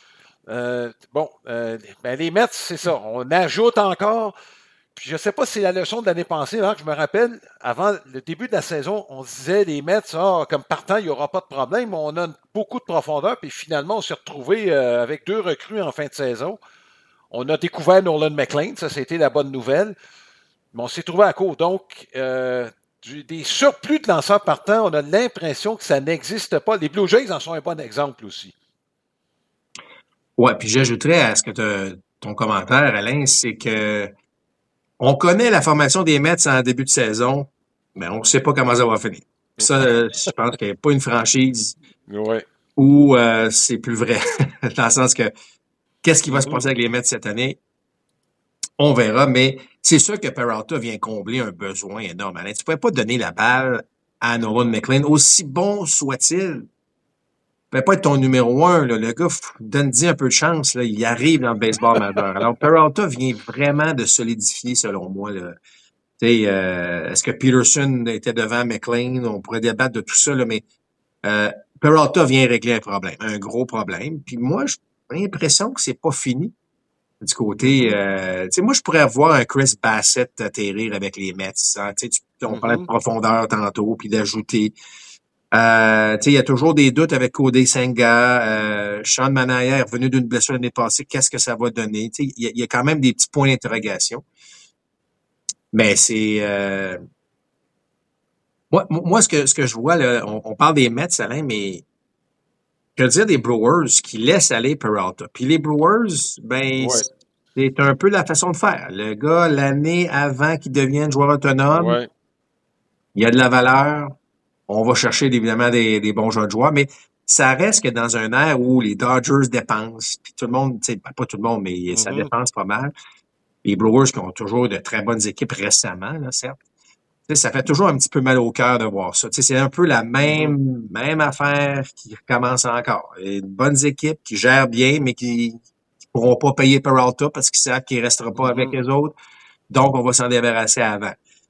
Euh, bon, euh, ben, les Mets, c'est ça. On ajoute encore... Puis je ne sais pas si c'est la leçon de l'année passée, hein, que je me rappelle, avant le début de la saison, on se disait les Mets, ah, comme partant, il n'y aura pas de problème, on a beaucoup de profondeur, puis finalement, on s'est retrouvé euh, avec deux recrues en fin de saison. On a découvert Nolan McLean, ça, c'était la bonne nouvelle, mais on s'est trouvé à court. Donc, euh, du, des surplus de lanceurs partants, on a l'impression que ça n'existe pas. Les Blue Jays en sont un bon exemple aussi. Ouais, puis j'ajouterais à ce que ton commentaire, Alain, c'est que on connaît la formation des Mets en début de saison, mais on ne sait pas comment ça va finir. Ça, je pense qu'il n'y a pas une franchise ouais. où euh, c'est plus vrai. Dans le sens que, qu'est-ce qui va mm-hmm. se passer avec les Mets cette année? On verra, mais c'est sûr que Peralta vient combler un besoin énorme. Tu ne pourrais pas donner la balle à Nolan McLean, aussi bon soit-il. Il ne peut pas être ton numéro un. Là. Le gars, donne-y un peu de chance. Là. Il arrive dans le baseball majeur. Alors, Peralta vient vraiment de solidifier, selon moi. Là. Euh, est-ce que Peterson était devant McLean? On pourrait débattre de tout ça, là, mais euh, Peralta vient régler un problème, un gros problème. Puis moi, j'ai l'impression que c'est pas fini du côté... Euh, moi, je pourrais avoir un Chris Bassett atterrir avec les Mets. Hein, tu, on parlait de profondeur tantôt, puis d'ajouter... Euh, il y a toujours des doutes avec Cody Senga. Euh, Sean Manaea est revenu d'une blessure l'année passée. Qu'est-ce que ça va donner? Il y, y a quand même des petits points d'interrogation. Mais c'est... Euh... Moi, moi ce, que, ce que je vois, là, on, on parle des Mets, Alain, mais je veux dire des Brewers qui laissent aller Peralta. Puis les Brewers, ben, Ouais. c'est un peu la façon de faire. Le gars, l'année avant qu'il devienne joueur autonome, Ouais. il y a de la valeur. On va chercher évidemment des, des bons jeunes joueurs, mais ça reste que dans un air où les Dodgers dépensent, puis tout le monde, tu sais, pas tout le monde, mais mm-hmm. ça dépense pas mal. Les Brewers qui ont toujours de très bonnes équipes récemment, là, certes. Tu sais, ça fait toujours un petit peu mal au cœur de voir ça. Tu sais, c'est un peu la même, mm-hmm. même affaire qui recommence encore. Et de bonnes équipes qui gèrent bien, mais qui ne pourront pas payer Peralta parce qu'ils savent qu'il ne restera pas mm-hmm. avec les autres. Donc, on va s'en débarrasser avant.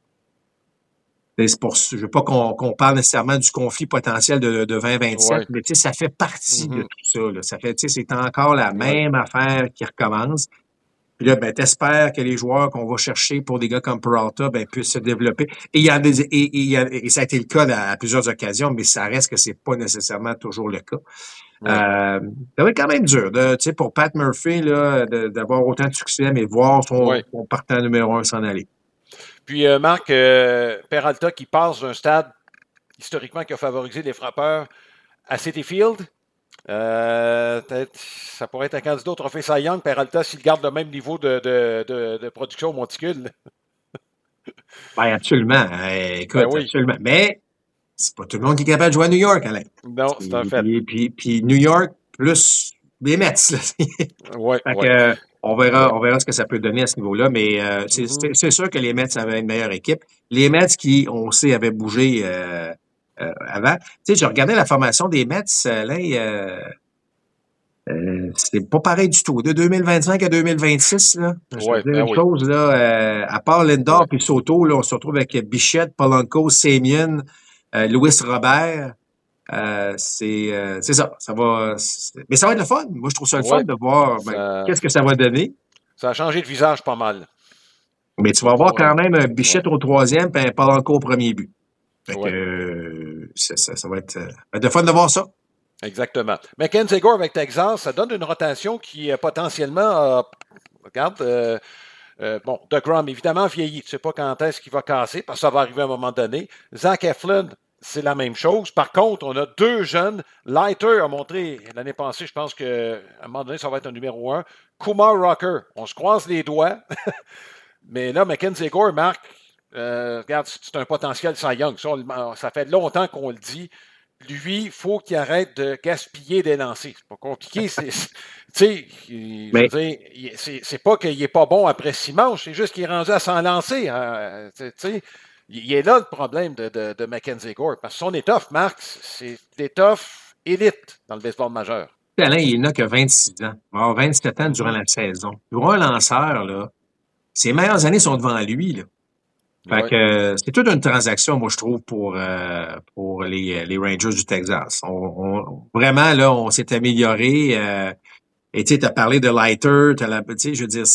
C'est pour, je veux pas qu'on, qu'on parle nécessairement du conflit potentiel de, de vingt vingt-sept, ouais. mais tu sais, ça fait partie mm-hmm. de tout ça. Là. Ça fait, tu sais, c'est encore la même ouais. affaire qui recommence. Puis là, ben, t'espères que les joueurs qu'on va chercher pour des gars comme Peralta, ben, puissent se développer. Et il y a des, et, et, il y a, et ça a été le cas à, à plusieurs occasions, mais ça reste que c'est pas nécessairement toujours le cas. Ouais. Euh, ça va être quand même dur, de, tu sais, pour Pat Murphy, là, de, d'avoir autant de succès, mais voir son, ouais. son partant numéro un s'en aller. Puis, euh, Marc, euh, Peralta qui passe d'un stade historiquement qui a favorisé les frappeurs à Citi Field. Euh, ça pourrait être un candidat au trophée Cy Young, Peralta, s'il garde le même niveau de, de, de, de production au monticule. Ben, absolument. Euh, écoute, ben oui. absolument. Mais c'est pas tout le monde qui est capable de jouer à New York, Alain. Non, c'est un fait. Puis, puis, puis New York plus les Mets. Oui. Fait ouais. que, On verra, on verra ce que ça peut donner à ce niveau-là, mais euh, c'est, mm-hmm. c'est, c'est sûr que les Mets avaient une meilleure équipe. Les Mets qui, on sait, avaient bougé euh, euh, avant. Tu sais, je regardais la formation des Mets, là, euh, euh, c'est pas pareil du tout. De deux mille vingt-cinq à deux mille vingt-six, là, je ouais, veux dire ben une oui. chose, là, euh, à part Lindor ouais. puis Soto, là, on se retrouve avec Bichette, Polanco, Semien, euh, Luis Robert. Euh, c'est, euh, c'est ça. Ça va. C'est... Mais ça va être le fun. Moi, je trouve ça le ouais. fun de voir ben, ça... qu'est-ce que ça va donner. Ça a changé de visage pas mal. Mais tu vas avoir ouais. quand même un Bichette ouais. au troisième et un Polanco au premier but. Fait ouais. que euh, ça, ça, ça va être, euh, être le fun de voir ça. Exactement. Mackenzie Gore avec Texas, ça donne une rotation qui euh, potentiellement, euh, regarde, euh, euh, bon, DeGrom évidemment vieillit. Tu ne sais pas quand est-ce qu'il va casser, parce que ça va arriver à un moment donné. Zach Eflin, c'est la même chose. Par contre, on a deux jeunes. Leiter a montré l'année passée, je pense qu'à un moment donné, ça va être un numéro un. Kumar Rocker, on se croise les doigts. Mais là, Mackenzie Gore, Marc, euh, regarde, c'est un potentiel Cy Young. Ça, ça fait longtemps qu'on le dit. Lui, il faut qu'il arrête de gaspiller des lancers. C'est pas compliqué. C'est, c'est, tu sais, Mais... c'est, c'est pas qu'il n'est pas bon après six manches, c'est juste qu'il est rendu à cent lancers. Hein, tu sais. Il est là le problème de, de, de Mackenzie Gore. Parce que son étoffe, Marc, c'est l'étoffe élite dans le baseball majeur. Alain, il n'a que vingt-six ans. Il va avoir vingt-sept ans durant la saison. Pour un lanceur, là, ses meilleures années sont devant lui. Là. Fait ouais. que euh, c'est toute une transaction, moi, je trouve, pour euh, pour les, les Rangers du Texas. On, on, vraiment, là, on s'est amélioré. Euh, et tu sais, tu as parlé de Leiter, tu sais, je veux dire,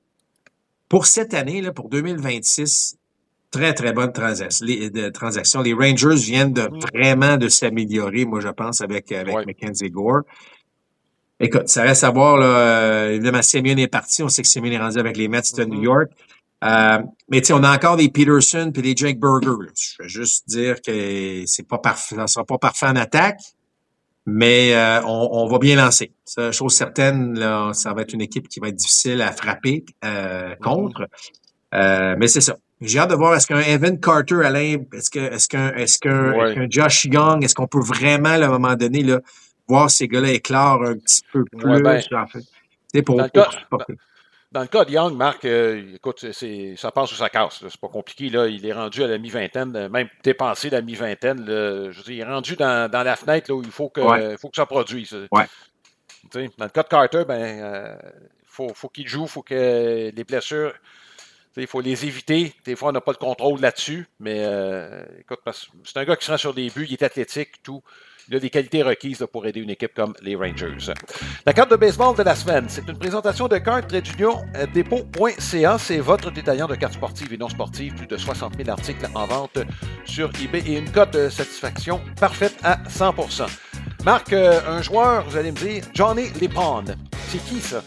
pour cette année, là, pour deux mille vingt-six, très, très bonne transaction. Les, de, transaction. Les Rangers viennent de mmh. vraiment de s'améliorer, moi, je pense, avec, avec ouais. Mackenzie Gore. Écoute, ça reste à voir, là, euh, évidemment, Semien est parti. On sait que Semien est rendu avec les Mets de mmh. New York. Euh, mais tu sais, on a encore des Peterson puis des Jake Burger. Là. Je veux juste dire que c'est pas parfait, ça sera pas parfait en attaque, mais euh, on, on va bien lancer. Ça, chose certaine, là, ça va être une équipe qui va être difficile à frapper euh, contre. Euh, mais c'est ça. J'ai hâte de voir est-ce qu'un Evan Carter, Alain, est-ce que est-ce qu'un est-ce qu'un, ouais. est-ce qu'un Josh Young, est-ce qu'on peut vraiment, là, à un moment donné, là, voir ces gars-là éclore un petit peu plus, ouais, ben, en fait. C'est pour, pour, pour, pour Dans le cas de Young, Marc, euh, écoute, c'est, ça passe ou ça casse. Là, c'est pas compliqué. Là, il est rendu à la mi-vingtaine, même dépassé la mi-vingtaine. Là, je veux dire, il est rendu dans, dans la fenêtre là, où il faut que, ouais. faut que ça produise. Ouais. Dans le cas de Carter, ben, euh, faut, faut qu'il joue, il faut que les blessures, il faut les éviter. Des fois, on n'a pas de contrôle là-dessus. Mais euh, écoute, parce, c'est un gars qui se rend sur des buts, il est athlétique, tout. il a des qualités requises là, pour aider une équipe comme les Rangers. La carte de baseball de la semaine, c'est une présentation de cartes trait d'union dépôt point c a. C'est votre détaillant de cartes sportives et non sportives. Plus de soixante mille articles en vente sur eBay et une cote de satisfaction parfaite à cent pour cent. Marc, euh, un joueur, vous allez me dire, Johnny Lepond. C'est qui ça?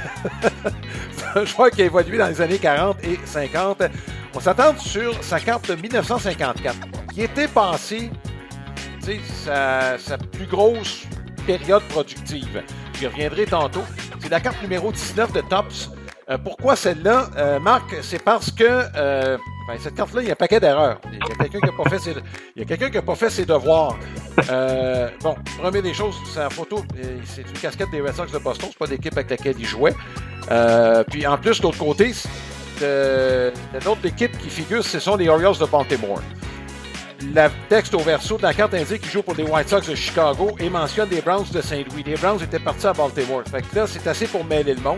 C'est un joueur qui a évolué dans les années quarante et cinquante. On s'attend sur sa carte de dix-neuf cent cinquante-quatre, qui était passée sa, sa plus grosse période productive. J'y reviendrai tantôt. C'est la carte numéro dix-neuf de Topps. Euh, pourquoi celle-là, euh, Marc? C'est parce que euh, ben, cette carte-là, il y a un paquet d'erreurs. Il y a quelqu'un qui n'a pas fait ses, il y a quelqu'un qui a pas fait ses devoirs. Euh, bon, première des choses, c'est la photo. C'est une casquette des Red Sox de Boston. C'est pas l'équipe avec laquelle il jouait. Euh, puis en plus, de l'autre côté, de, de l'autre équipe qui figure, ce sont les Orioles de Baltimore. Le texte au verso de la carte indique qu'il joue pour les White Sox de Chicago et mentionne les Browns de Saint-Louis. Les Browns étaient partis à Baltimore. Fait que là, c'est assez pour mêler le monde.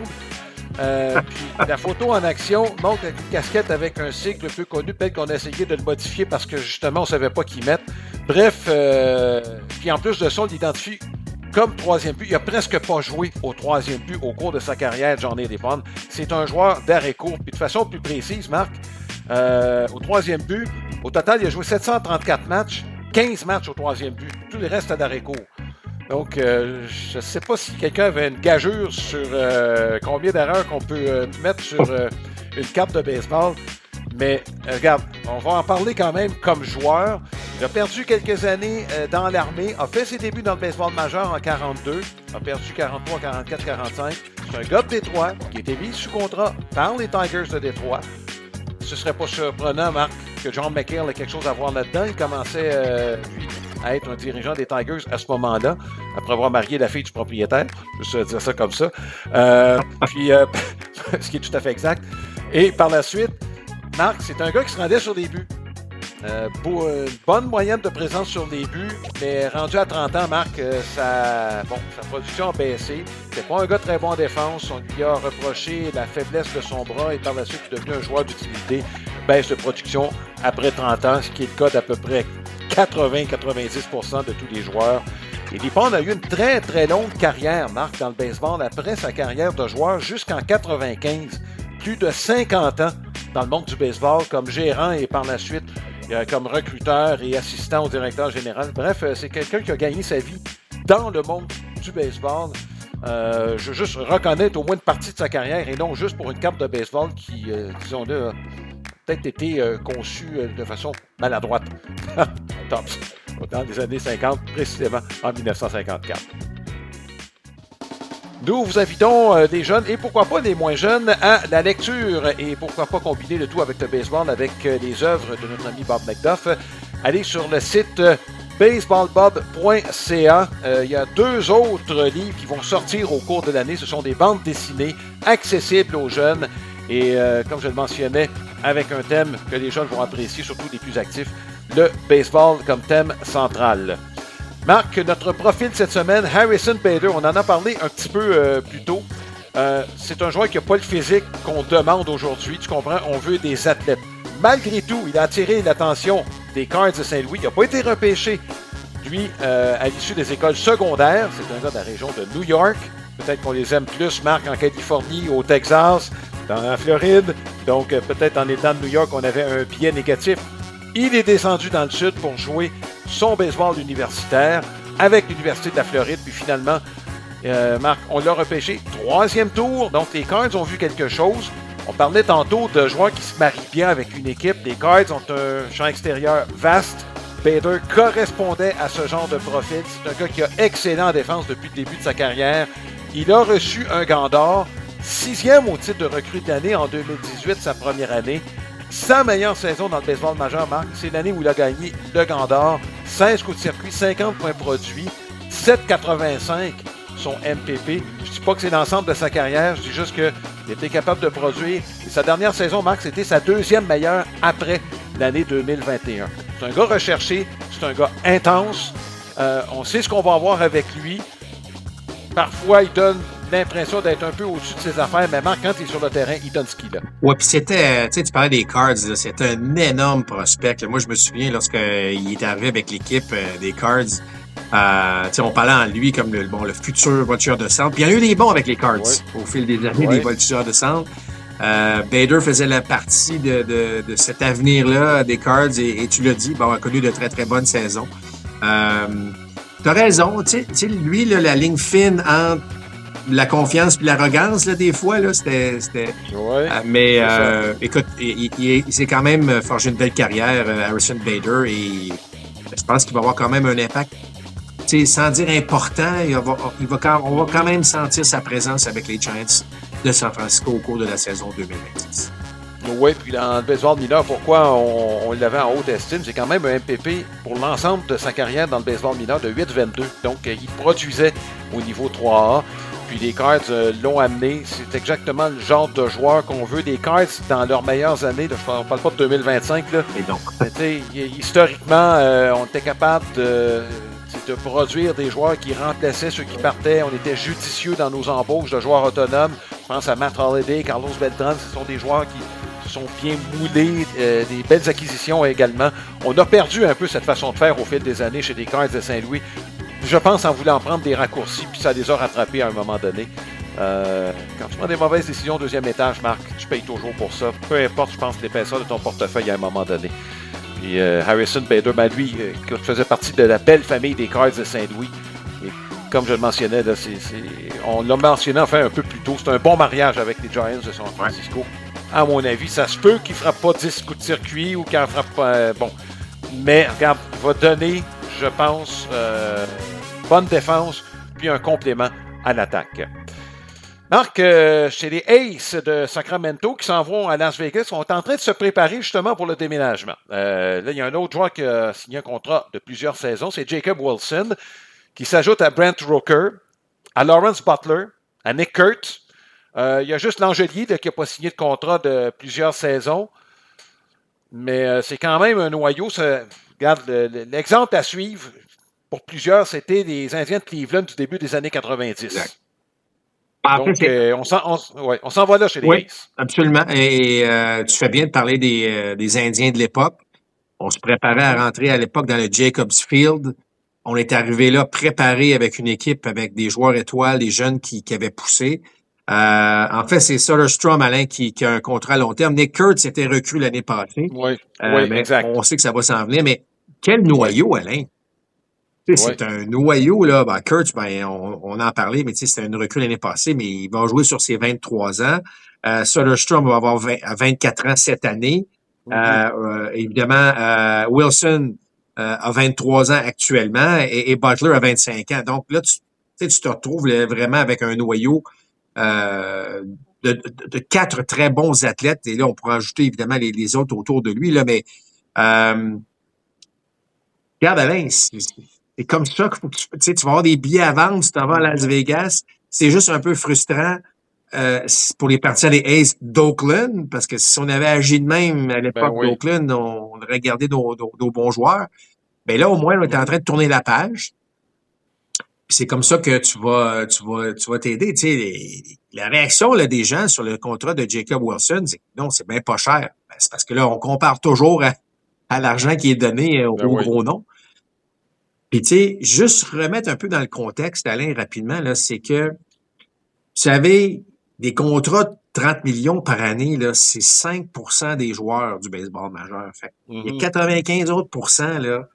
Euh, puis la photo en action montre une casquette avec un sigle peu connu. Peut-être qu'on a essayé de le modifier parce que justement, on ne savait pas qui mettre. Bref, euh, puis en plus de ça, on l'identifie comme troisième but. Il n'a presque pas joué au troisième but au cours de sa carrière, Johnny Lepond. C'est un joueur d'arrêt court. Puis de façon plus précise, Marc, euh, au troisième but, au total, il a joué sept cent trente-quatre matchs, quinze matchs au troisième but. Tout le reste à d'arrêt court. Donc, euh, je ne sais pas si quelqu'un avait une gageure sur euh, combien d'erreurs qu'on peut euh, mettre sur euh, une carte de baseball. Mais euh, regarde, on va en parler quand même comme joueur. Il a perdu quelques années euh, dans l'armée, a fait ses débuts dans le baseball majeur en quarante-deux, a perdu quarante-trois, quarante-quatre, quarante-cinq. C'est un gars de Détroit qui a été mis sous contrat par les Tigers de Détroit. Ce ne serait pas surprenant, Marc, que John McHale ait quelque chose à voir là-dedans. Il commençait, euh, lui, à être un dirigeant des Tigers à ce moment-là, après avoir marié la fille du propriétaire. Je vais dire ça comme ça. Euh, puis, euh, ce qui est tout à fait exact. Et par la suite, Marc, c'est un gars qui se rendait sur des buts. Euh, pour une bonne moyenne de présence sur les buts, mais rendu à trente ans, Marc, euh, sa, bon, sa production a baissé. C'était pas un gars très bon en défense. On lui a reproché la faiblesse de son bras et par la suite, il est devenu un joueur d'utilité. Baisse de production après trente ans, ce qui est le cas d'à peu près quatre-vingts à quatre-vingt-dix pour cent de tous les joueurs. Et Lepond a eu une très, très longue carrière, Marc, dans le baseball, après sa carrière de joueur jusqu'en quatre-vingt-quinze. Plus de cinquante ans dans le monde du baseball, comme gérant et par la suite euh, comme recruteur et assistant au directeur général. Bref, euh, c'est quelqu'un qui a gagné sa vie dans le monde du baseball. Euh, je veux juste reconnaître au moins une partie de sa carrière et non juste pour une carte de baseball qui, euh, disons-le, a peut-être été euh, conçue euh, de façon maladroite. Topps, dans les années cinquante, précisément en dix-neuf cent cinquante-quatre. Nous vous invitons euh, les jeunes et pourquoi pas les moins jeunes à la lecture et pourquoi pas combiner le tout avec le baseball avec euh, les œuvres de notre ami Bob McDuff. Allez sur le site euh, baseball bob point c a. Euh, il y a deux autres livres qui vont sortir au cours de l'année. Ce sont des bandes dessinées accessibles aux jeunes et euh, comme je le mentionnais, avec un thème que les jeunes vont apprécier, surtout les plus actifs, le baseball comme thème central. Marc, notre profil cette semaine, Harrison Bader, on en a parlé un petit peu euh, plus tôt. Euh, c'est un joueur qui n'a pas le physique qu'on demande aujourd'hui. Tu comprends? On veut des athlètes. Malgré tout, il a attiré l'attention des Cards de Saint-Louis. Il n'a pas été repêché, lui, euh, à l'issue des écoles secondaires. C'est un gars de la région de New York. Peut-être qu'on les aime plus, Marc, en Californie, au Texas, dans la Floride. Donc, euh, peut-être en étant de New York, on avait un biais négatif. Il est descendu dans le sud pour jouer son baseball universitaire avec l'Université de la Floride. Puis finalement, euh, Marc, on l'a repêché troisième tour. Donc, les Cards ont vu quelque chose. On parlait tantôt de joueurs qui se marient bien avec une équipe. Les Cards ont un champ extérieur vaste. Bader correspondait à ce genre de profil. C'est un gars qui a excellent en défense depuis le début de sa carrière. Il a reçu un gant d'or. Sixième au titre de recrue de l'année en deux mille dix-huit, sa première année. Sa meilleure saison dans le baseball majeur, Marc, c'est l'année où il a gagné le gant d'or. seize coups de circuit, cinquante points produits, sept virgule quatre-vingt-cinq son M P P. Je ne dis pas que c'est l'ensemble de sa carrière, je dis juste qu'il était capable de produire. Et sa dernière saison, Marc, c'était sa deuxième meilleure après l'année deux mille vingt et un. C'est un gars recherché, c'est un gars intense. Euh, on sait ce qu'on va avoir avec lui. Parfois, il donne l'impression d'être un peu au-dessus de ses affaires, mais Marc, quand il est sur le terrain, il donne ce qu'il a. Ouais, puis c'était, tu sais, tu parlais des Cards, là, c'était un énorme prospect. Là. Moi, je me souviens, lorsqu'il est arrivé avec l'équipe euh, des Cards, Euh, on parlait en lui comme le, bon, le futur voltigeur de centre. Puis il y en a eu des bons avec les Cards ouais. au fil des années, ouais. des voltigeurs de centre. Euh, Bader faisait la partie de, de, de cet avenir-là des Cards et, et tu l'as dit, bon, a connu de très, très bonnes saisons. Euh, t'as raison, tu sais, lui, là, la ligne fine entre la confiance puis l'arrogance, là, des fois, là, c'était... c'était ouais, euh, mais, euh, écoute, il, il, il s'est quand même forgé une belle carrière, euh, Harrison Bader, et je pense qu'il va avoir quand même un impact, tu sais, sans dire important, il va, il va quand, on va quand même sentir sa présence avec les Giants de San Francisco au cours de la saison deux mille vingt-six. Oui, puis dans le baseball mineur, pourquoi on, on l'avait en haute estime? C'est quand même un M V P pour l'ensemble de sa carrière dans le baseball mineur de huit virgule vingt-deux. Donc, euh, il produisait au niveau trois A. Puis les Cards euh, l'ont amené. C'est exactement le genre de joueur qu'on veut. Des Cards, dans leurs meilleures années, là, on ne parle pas de deux mille vingt-cinq, là. Et donc? Mais, historiquement, euh, on était capable de... de produire des joueurs qui remplaçaient ceux qui partaient. On était judicieux dans nos embauches de joueurs autonomes. Je pense à Matt Holliday, Carlos Beltran. Ce sont des joueurs qui se sont bien moulés, euh, des belles acquisitions également. On a perdu un peu cette façon de faire au fil des années chez les Cards de Saint-Louis. Je pense en voulant prendre des raccourcis, puis ça les a rattrapés à un moment donné. Euh, quand tu prends des mauvaises décisions au deuxième étage, Marc, tu payes toujours pour ça. Peu importe, je pense, l'épaisseur de ton portefeuille à un moment donné. Puis euh, Harrison Bader, ben lui, euh, qui faisait partie de la belle famille des Cards de Saint-Louis. Et comme je le mentionnais, là, c'est, c'est, on l'a mentionné enfin un peu plus tôt, c'est un bon mariage avec les Giants de San Francisco. À mon avis, ça se peut qu'il ne frappe pas dix coups de circuit ou qu'il ne frappe pas... Euh, bon, mais regarde, il va donner, je pense, euh, bonne défense, puis un complément à l'attaque. Marc, euh, chez les Aces de Sacramento qui s'en vont à Las Vegas, sont en train de se préparer justement pour le déménagement. Euh, là, il y a un autre joueur qui a signé un contrat de plusieurs saisons, c'est Jacob Wilson, qui s'ajoute à Brent Rooker, à Lawrence Butler, à Nick Kurt. Euh, il y a juste Langelier là, qui n'a pas signé de contrat de plusieurs saisons. Mais euh, c'est quand même un noyau. Ça, regarde, le, le, l'exemple à suivre pour plusieurs, c'était les Indiens de Cleveland du début des années quatre-vingt-dix. Exact. Donc, euh, on, s'en, on, ouais, on s'en va là chez les oui, Aces. Absolument. Et euh, tu fais bien de parler des, euh, des Indiens de l'époque. On se préparait à rentrer à l'époque dans le Jacobs Field. On est arrivé là préparé avec une équipe, avec des joueurs étoiles, des jeunes qui, qui avaient poussé. Euh, en fait, c'est Soderstrom, Alain, qui, qui a un contrat à long terme. Nick Kurt s'était recru l'année passée. Oui, euh, oui, exact. On sait que ça va s'en venir, mais quel noyau, oui. Alain! Oui. C'est un noyau, là. Ben, Kurt, ben, on, on en parlait, mais tu sais, c'était une recrue l'année passée, mais il va jouer sur ses vingt-trois ans. Euh, Soderstrom va avoir vingt, vingt-quatre ans cette année. Mm-hmm. Euh, euh, évidemment, euh, Wilson euh, a vingt-trois ans actuellement et, et Butler a vingt-cinq ans. Donc là, tu, tu te retrouves là, vraiment avec un noyau euh, de, de, de quatre très bons athlètes. Et là, on pourra ajouter évidemment les, les autres autour de lui, là, mais euh, regarde, Alain, c'est, c'est comme ça qu'il faut que tu, tu sais, tu vas avoir des billets à vendre si tu t'en vas à Las Vegas. C'est juste un peu frustrant euh, pour les partisans des Aces d'Oakland, parce que si on avait agi de même à l'époque ben oui. d'Oakland, on, on aurait gardé nos, nos, nos bons joueurs. Mais là, au moins, on est en train de tourner la page. Puis c'est comme ça que tu vas, tu vas, tu vas t'aider. Tu sais, les, la réaction là, des gens sur le contrat de Jacob Wilson, c'est que non, c'est bien pas cher. Ben, c'est parce que là, on compare toujours à, à l'argent qui est donné euh, ben au oui. gros nom. Puis tu sais, juste remettre un peu dans le contexte, Alain, rapidement, là, c'est que, vous savez, des contrats de trente millions par année, là, c'est cinq pour cent des joueurs du baseball majeur. Fait, mm-hmm. Il y a quatre-vingt-quinze autres pourcents, là,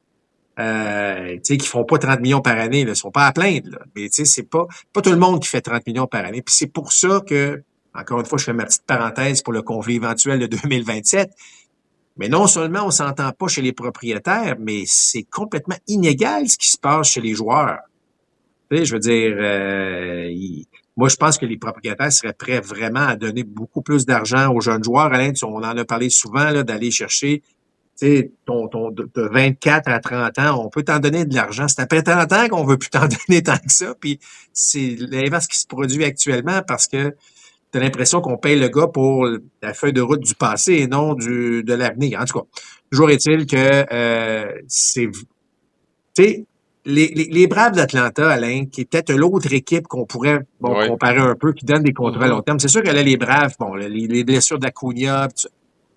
euh, tu sais, qui font pas trente millions par année, là, ils sont pas à plaindre, là. Mais tu sais, c'est pas, pas tout le monde qui fait trente millions par année. Puis c'est pour ça que, encore une fois, je fais ma petite parenthèse pour le conflit éventuel de deux mille vingt-sept. Mais non seulement on s'entend pas chez les propriétaires, mais c'est complètement inégal ce qui se passe chez les joueurs. Tu sais, je veux dire, euh, il, moi, je pense que les propriétaires seraient prêts vraiment à donner beaucoup plus d'argent aux jeunes joueurs. Alain, on en a parlé souvent, là, d'aller chercher, tu sais, ton, ton, de vingt-quatre à trente ans, on peut t'en donner de l'argent. C'est après trente ans qu'on veut plus t'en donner tant que ça. Puis c'est l'inverse qui se produit actuellement parce que t'as l'impression qu'on paye le gars pour la feuille de route du passé et non du de l'avenir. En tout cas, toujours est-il que euh, c'est... Tu sais, les, les, les Braves d'Atlanta, Alain, qui est peut-être l'autre équipe qu'on pourrait bon, oui. comparer un peu, qui donne des contrats mm-hmm. à long terme. C'est sûr que là, les Braves, bon, les, les blessures d'Acuna,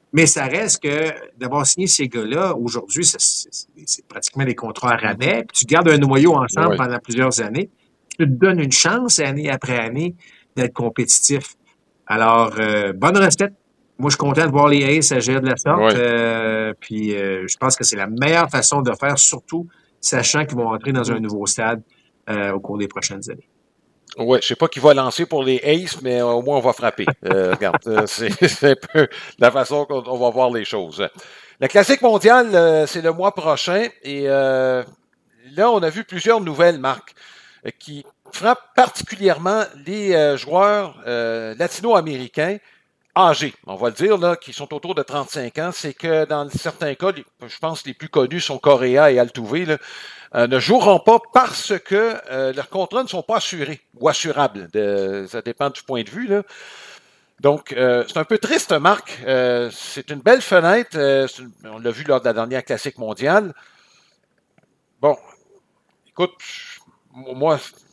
Mais ça reste que d'avoir signé ces gars-là, aujourd'hui, c'est, c'est, c'est pratiquement des contrats à rabais. Puis tu gardes un noyau ensemble Oui. pendant plusieurs années. Tu te donnes une chance, année après année, d'être compétitif. Alors, euh, bonne recette. Moi, je suis content de voir les Aces agir de la sorte. Oui. Euh, puis, euh, je pense que c'est la meilleure façon de faire, surtout sachant qu'ils vont entrer dans un nouveau stade euh, au cours des prochaines années. Oui, je sais pas qui va lancer pour les Aces, mais au moins on va frapper. Euh, regarde, euh, c'est, c'est un peu la façon qu'on on va voir les choses. La Classique mondiale, euh, c'est le mois prochain. Et euh, là, on a vu plusieurs nouvelles, Marc, euh, qui frappent particulièrement les euh, joueurs euh, latino-américains âgés, on va le dire, là, qui sont autour de trente-cinq ans. C'est que dans certains cas, les, je pense que les plus connus sont Correa et Altuve, là, Euh, ne joueront pas parce que euh, leurs contrats ne sont pas assurés ou assurables. De, ça dépend du point de vue, là. Donc, euh, c'est un peu triste, Marc. Euh, c'est une belle fenêtre. Euh, une, on l'a vu lors de la dernière Classique mondiale. Bon, écoute, moi,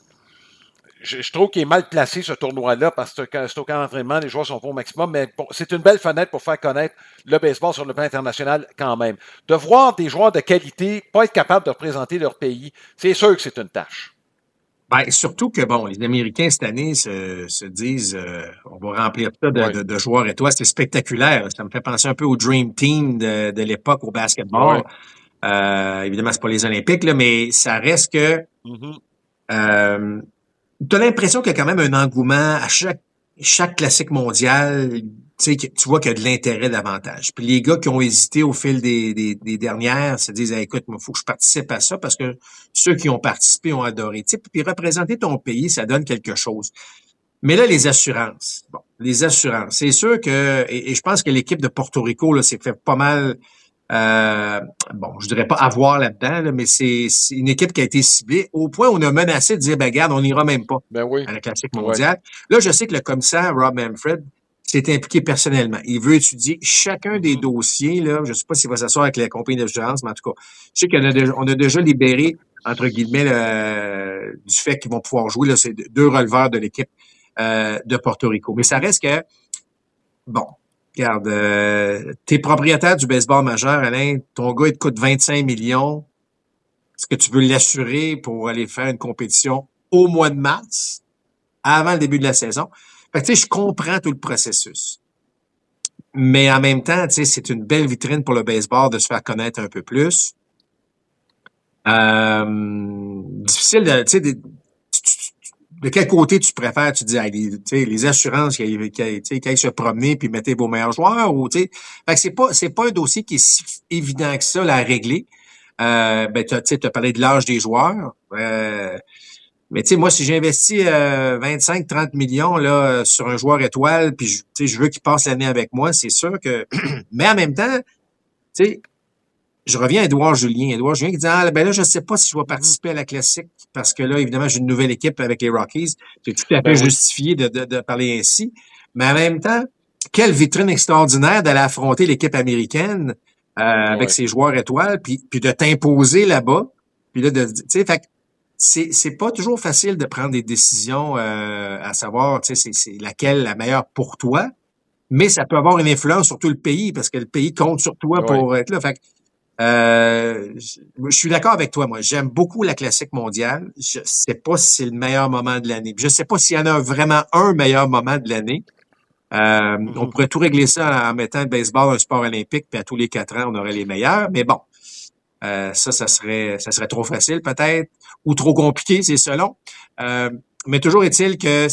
je, je trouve qu'il est mal placé, ce tournoi-là, parce que c'est au camp d'entraînement, les joueurs sont pas au maximum, mais bon, c'est une belle fenêtre pour faire connaître le baseball sur le plan international quand même. De voir des joueurs de qualité pas être capables de représenter leur pays, c'est sûr que c'est une tâche. Ben, surtout que, bon, les Américains, cette année, se, se disent, euh, on va remplir ça de, Ouais. de, de joueurs étoiles. C'est spectaculaire. Ça me fait penser un peu au Dream Team de, de l'époque au basketball. Ouais. Euh, évidemment, c'est pas les Olympiques, là, mais ça reste que, Mm-hmm. euh, t'as l'impression qu'il y a quand même un engouement à chaque, chaque classique mondial. Tu sais, que tu vois qu'il y a de l'intérêt davantage. Puis les gars qui ont hésité au fil des, des, des dernières se disent, hey, écoute, il faut que je participe à ça parce que ceux qui ont participé ont adoré. Tu sais, puis représenter ton pays, ça donne quelque chose. Mais là, les assurances. Bon, les assurances. C'est sûr que, et, et je pense que l'équipe de Porto Rico, là, s'est fait pas mal, euh, bon, je dirais pas avoir là-dedans, là, mais c'est, c'est une équipe qui a été ciblée au point où on a menacé de dire, ben, regarde, on n'ira même pas Ben oui. à la Classique mondiale. Ouais. Là, je sais que le commissaire Rob Manfred s'est impliqué personnellement. Il veut étudier chacun des Mm-hmm. dossiers, là. Je sais pas s'il va s'asseoir avec la compagnie d'assurance, mais en tout cas, je sais qu'on a déjà, on a déjà libéré, entre guillemets, le, du fait qu'ils vont pouvoir jouer, là, c'est deux releveurs de l'équipe, euh, de Porto Rico. Mais ça reste que, bon, regarde, euh, t'es propriétaire du baseball majeur, Alain, ton gars, il te coûte vingt-cinq millions. Est-ce que tu veux l'assurer pour aller faire une compétition au mois de mars, avant le début de la saison? Fait que, tu sais, je comprends tout le processus. Mais en même temps, tu sais, c'est une belle vitrine pour le baseball de se faire connaître un peu plus. Euh, difficile de, tu sais, de, de quel côté tu préfères? Tu dis, ah, les, tu sais, les assurances qui aillent, qui aillent, qui aillent se promener puis mettez vos meilleurs joueurs ou, tu sais. Fait que c'est pas, c'est pas un dossier qui est si évident que ça là, à régler. Euh, ben, tu sais, tu as parlé de l'âge des joueurs. Euh, mais tu sais, moi, si j'investis euh, vingt-cinq trente millions là sur un joueur étoile, puis tu sais, je veux qu'il passe l'année avec moi, c'est sûr que. Mais en même temps, tu sais, je reviens à Édouard Julien. Édouard Julien qui dit, ah, ben là, je sais pas si je vais participer à la Classique, parce que là, évidemment, j'ai une nouvelle équipe avec les Rockies. C'est tout à fait Ben oui. justifié de, de, de parler ainsi. Mais en même temps, quelle vitrine extraordinaire d'aller affronter l'équipe américaine euh, ouais. avec ses joueurs étoiles, puis, puis de t'imposer là-bas. Puis là, de, tu sais, fait que c'est, c'est pas toujours facile de prendre des décisions euh, à savoir, tu sais, c'est, c'est laquelle la meilleure pour toi, mais ça peut avoir une influence sur tout le pays, parce que le pays compte sur toi ouais. pour être là. Fait que, Euh, je, je suis d'accord avec toi, moi. J'aime beaucoup la Classique mondiale. Je sais pas si c'est le meilleur moment de l'année. Je sais pas s'il y en a vraiment un meilleur moment de l'année. Euh, mm-hmm. On pourrait tout régler ça en mettant le baseball un sport olympique, puis à tous les quatre ans, on aurait les meilleurs. Mais bon, euh, ça, ça serait, ça serait trop facile peut-être, ou trop compliqué, c'est selon. Euh, mais toujours est-il que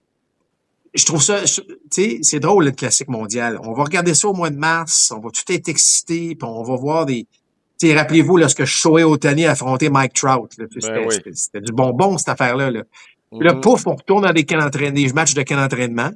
je trouve ça, tu sais, c'est drôle, le Classique mondial. On va regarder ça au mois de mars, on va tout être excité, puis on va voir des... Tu sais, rappelez-vous, lorsque Shohei Ohtani a affronté Mike Trout, là, ben c'était, oui. c'était, c'était du bonbon, cette affaire-là. Là. Mm-hmm. Puis là, pouf, on retourne dans des, camps des matchs de camp d'entraînement.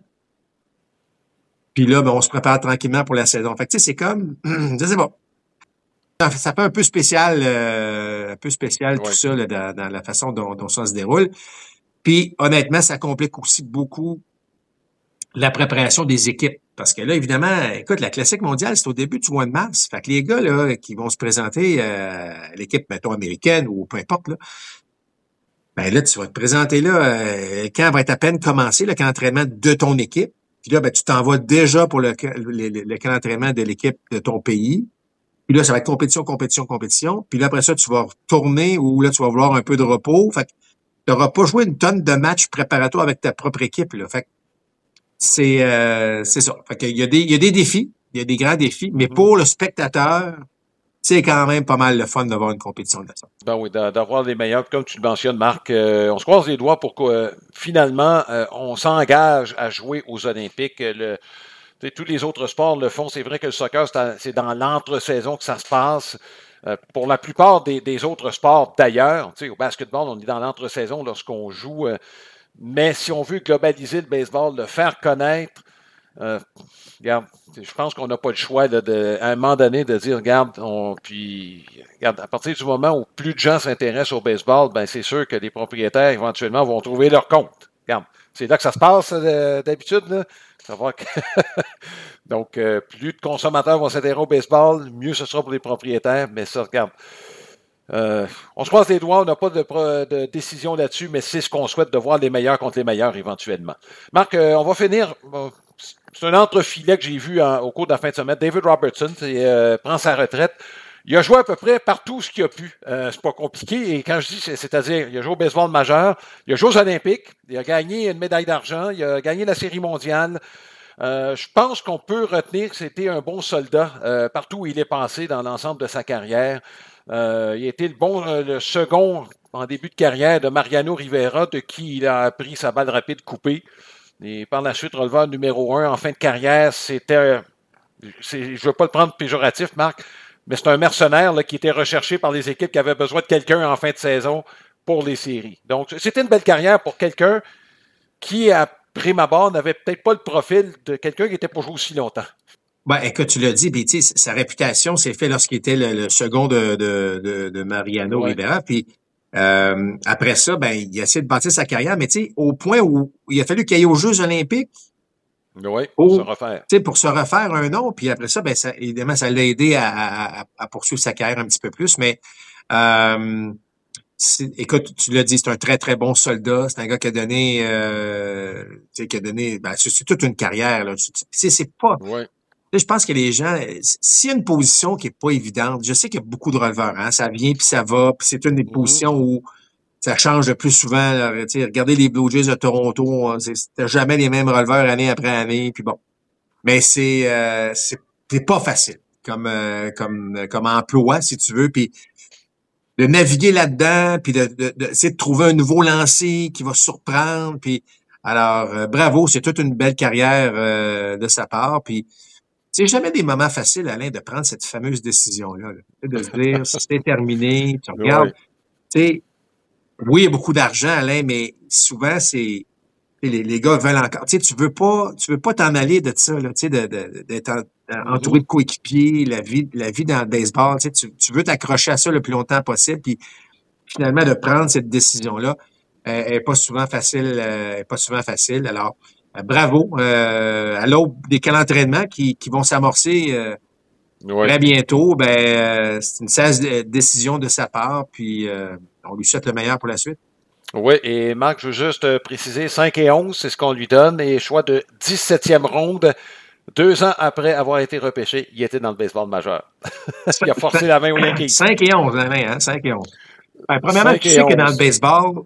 Puis là, ben, on se prépare tranquillement pour la saison. Fait que, tu sais, c'est comme... je sais pas. Ça fait un peu spécial, euh, un peu spécial ouais. tout ça, là, dans, dans la façon dont, dont ça se déroule. Puis, honnêtement, ça complique aussi beaucoup la préparation des équipes. Parce que là, évidemment, écoute, la Classique mondiale, c'est au début du mois de mars. Fait que les gars, là, qui vont se présenter euh, à l'équipe, mettons, américaine ou peu importe, là, ben là, tu vas te présenter là, euh, quand va être à peine commencé, le camp d'entraînement de ton équipe. Puis là, ben, tu t'en vas déjà pour le, le, le, le camp d'entraînement de l'équipe de ton pays. Puis là, ça va être compétition, compétition, compétition. Puis là, après ça, tu vas retourner ou là, tu vas vouloir un peu de repos. Fait que tu n'auras pas joué une tonne de matchs préparatoires avec ta propre équipe, là. Fait que c'est, euh, c'est ça. Fait qu'il y a des, il y a des défis. Il y a des grands défis. Mais pour le spectateur, c'est quand même pas mal le fun d'avoir une compétition de ça. Ben oui, d'avoir les meilleurs. Comme tu le mentionnes, Marc, euh, on se croise les doigts pour que euh, finalement, euh, on s'engage à jouer aux Olympiques. Le, tous les autres sports le font. C'est vrai que le soccer, c'est dans l'entre-saison que ça se passe. Euh, pour la plupart des, des autres sports d'ailleurs, au basketball, on est dans l'entre-saison lorsqu'on joue. Euh, mais si on veut globaliser le baseball, le faire connaître, Euh, regarde, je pense qu'on n'a pas le choix là, de, à un moment donné de dire, regarde, on, puis, regarde, à partir du moment où plus de gens s'intéressent au baseball, ben c'est sûr que les propriétaires éventuellement vont trouver leur compte. Regarde, c'est là que ça se passe euh, d'habitude. Là. Savoir que Donc, euh, plus de consommateurs vont s'intéresser au baseball, mieux ce sera pour les propriétaires. Mais ça, regarde, euh, on se croise les doigts, on n'a pas de, de décision là-dessus, mais c'est ce qu'on souhaite, de voir les meilleurs contre les meilleurs éventuellement. Marc, euh, on va finir. Euh, C'est un entrefilet que j'ai vu en, au cours de la fin de semaine. David Robertson euh, prend sa retraite. Il a joué à peu près partout ce qu'il a pu. Euh, c'est pas compliqué. Et quand je dis, c'est-à-dire, il a joué au baseball majeur, il a joué aux Olympiques, il a gagné une médaille d'argent, il a gagné la Série mondiale. Euh, je pense qu'on peut retenir que c'était un bon soldat euh, partout où il est passé dans l'ensemble de sa carrière. Euh, il a été le bon, euh, le second en début de carrière de Mariano Rivera, de qui il a appris sa balle rapide coupée. Et par la suite, releveur numéro un en fin de carrière, c'était, c'est, je ne veux pas le prendre péjoratif, Marc, mais c'est un mercenaire là, qui était recherché par les équipes qui avaient besoin de quelqu'un en fin de saison pour les séries. Donc, c'était une belle carrière pour quelqu'un qui, à prime abord, n'avait peut-être pas le profil de quelqu'un qui était pour jouer aussi longtemps. Ben, écoute, tu l'as dit, puis tu sais, sa réputation s'est faite lorsqu'il était le, le second de, de, de, de Mariano ouais. Rivera, puis Euh, après ça, ben, il a essayé de bâtir sa carrière, mais tu sais, au point où il a fallu qu'il aille aux Jeux olympiques. Oui, pour au, se refaire. Tu sais, pour se refaire un nom, puis après ça, ben, ça, évidemment, ça l'a aidé à, à, à poursuivre sa carrière un petit peu plus, mais euh, écoute, tu l'as dit, c'est un très, très bon soldat. C'est un gars qui a donné, euh, tu sais, qui a donné, ben, c'est, c'est toute une carrière, là. Tu sais, c'est pas... Oui. Je pense que les gens, s'il y a une position qui est pas évidente, je sais qu'il y a beaucoup de releveurs, hein, ça vient puis ça va, puis c'est une des mm-hmm. positions où ça change le plus souvent. Là, regardez les Blue Jays de Toronto, c'était jamais les mêmes releveurs année après année, puis bon. Mais c'est euh, c'est, c'est pas facile comme euh, comme comme emploi, si tu veux, puis de naviguer là-dedans, puis de, de, de essayer de trouver un nouveau lancer qui va surprendre, puis alors euh, bravo, c'est toute une belle carrière euh, de sa part, puis c'est jamais des moments faciles, Alain, de prendre cette fameuse décision-là. Là. De se dire, c'est terminé, tu regardes. Ouais. Tu sais, oui, il y a beaucoup d'argent, Alain, mais souvent, c'est les, les gars veulent encore. Tu sais, tu veux pas, tu veux pas t'en aller de ça, là, tu sais, de, de, d'être en, entouré de coéquipiers, la vie, la vie dans le baseball. Tu sais, tu, tu veux t'accrocher à ça le plus longtemps possible, puis finalement, de prendre cette décision-là, euh, elle est pas souvent facile, euh, elle est pas souvent facile. Alors, bravo euh, à l'aube des camps d'entraînement qui, qui vont s'amorcer euh, ouais. très bientôt. Ben, euh, c'est une sage décision de sa part, puis euh, on lui souhaite le meilleur pour la suite. Oui, et Marc, je veux juste préciser, cinq et onze, c'est ce qu'on lui donne, et choix de dix-septième ronde, deux ans après avoir été repêché, il était dans le baseball majeur. Il a forcé la main au Yankees. cinq et onze, la main, hein, cinq et onze. Ben, premièrement, tu sais que dans le baseball,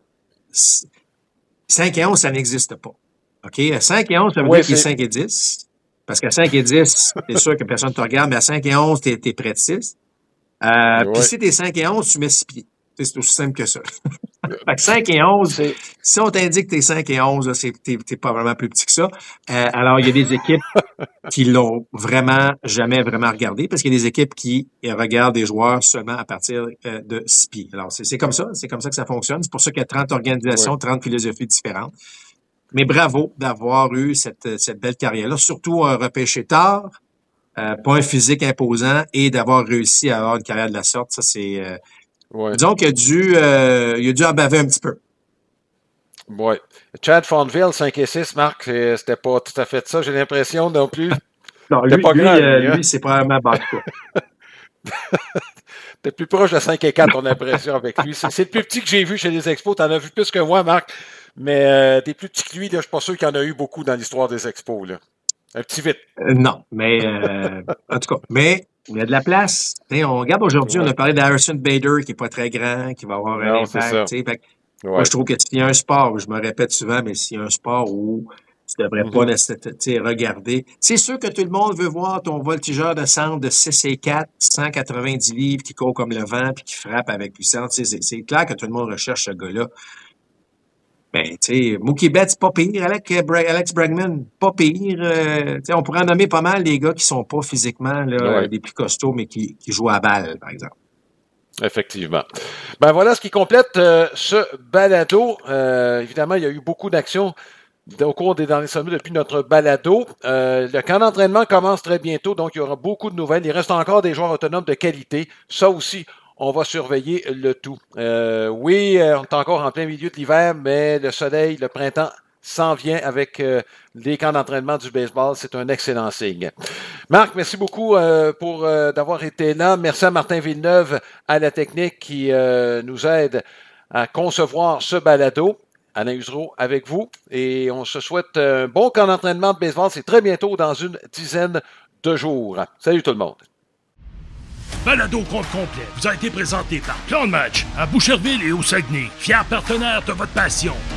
cinq et onze, ça n'existe pas. OK? À cinq et onze, ça veut oui, dire qu'il est cinq et dix. Parce qu'à cinq et dix, c'est sûr que personne ne te regarde, mais à cinq et onze, t'es, t'es près de six. Euh, oui. Puis si t'es cinq et onze, tu mets six pieds. C'est aussi simple que ça. Fait que cinq et onze, c'est... si on t'indique que t'es cinq et onze, là, c'est, t'es, t'es pas vraiment plus petit que ça. Euh, alors, il y a des équipes qui l'ont vraiment jamais vraiment regardé, parce qu'il y a des équipes qui regardent des joueurs seulement à partir euh, de six pieds. Alors, c'est, c'est comme ça. C'est comme ça que ça fonctionne. C'est pour ça qu'il y a trente organisations, oui. trente philosophies différentes. Mais bravo d'avoir eu cette, cette belle carrière-là, surtout euh, repêché tard, euh, pas un physique imposant, et d'avoir réussi à avoir une carrière de la sorte. Ça, c'est... Euh, ouais. Disons qu'il a dû, euh, il a dû en baver un petit peu. Oui. Chad Fonville, cinq et six, Marc, c'était pas tout à fait ça, j'ai l'impression non plus. Non, lui, pas lui, grand, euh, lui, hein? lui, c'est probablement bas T'es plus proche de cinq et quatre, on a l'impression, avec lui. C'est, c'est le plus petit que j'ai vu chez les Expos. T'en as vu plus que moi, Marc. Mais euh, des plus petits que lui, là, je suis pas sûr qu'il y en a eu beaucoup dans l'histoire des expos. Là. Un petit vite. Euh, non, mais euh, en tout cas, mais il y a de la place. T'sais, on regarde aujourd'hui, ouais. on a parlé d'Harrison Bader qui est pas très grand, qui va avoir non, un impact. Fait que, ouais. Moi, je trouve que s'il y a un sport, je me répète souvent, mais s'il y a un sport où tu devrais mm-hmm. pas regarder. C'est sûr que tout le monde veut voir ton voltigeur de centre de six et quatre, cent quatre-vingt-dix livres qui court comme le vent puis qui frappe avec puissance. C'est, c'est clair que tout le monde recherche ce gars-là. Ben, tu sais, Mookie Betts, pas pire. Alex, Alex Bregman, pas pire. Euh, tu sais, on pourrait en nommer pas mal des gars qui sont pas physiquement là, ouais. des plus costauds, mais qui, qui jouent à balle, par exemple. Effectivement. Ben voilà ce qui complète euh, ce balado. Euh, évidemment, il y a eu beaucoup d'actions au cours des derniers semaines depuis notre balado. Euh, le camp d'entraînement commence très bientôt, donc il y aura beaucoup de nouvelles. Il reste encore des joueurs autonomes de qualité. Ça aussi, on va surveiller le tout. Euh, oui, on est encore en plein milieu de l'hiver, mais le soleil, le printemps s'en vient avec euh, les camps d'entraînement du baseball. C'est un excellent signe. Marc, merci beaucoup euh, pour euh, d'avoir été là. Merci à Martin Villeneuve à la technique qui euh, nous aide à concevoir ce balado. Alain Usereau avec vous. Et on se souhaite un bon camp d'entraînement de baseball. C'est très bientôt, dans une dizaine de jours. Salut tout le monde. Balado compte complet vous a été présenté par Plan de Match à Boucherville et au Saguenay, fiers partenaires de votre passion.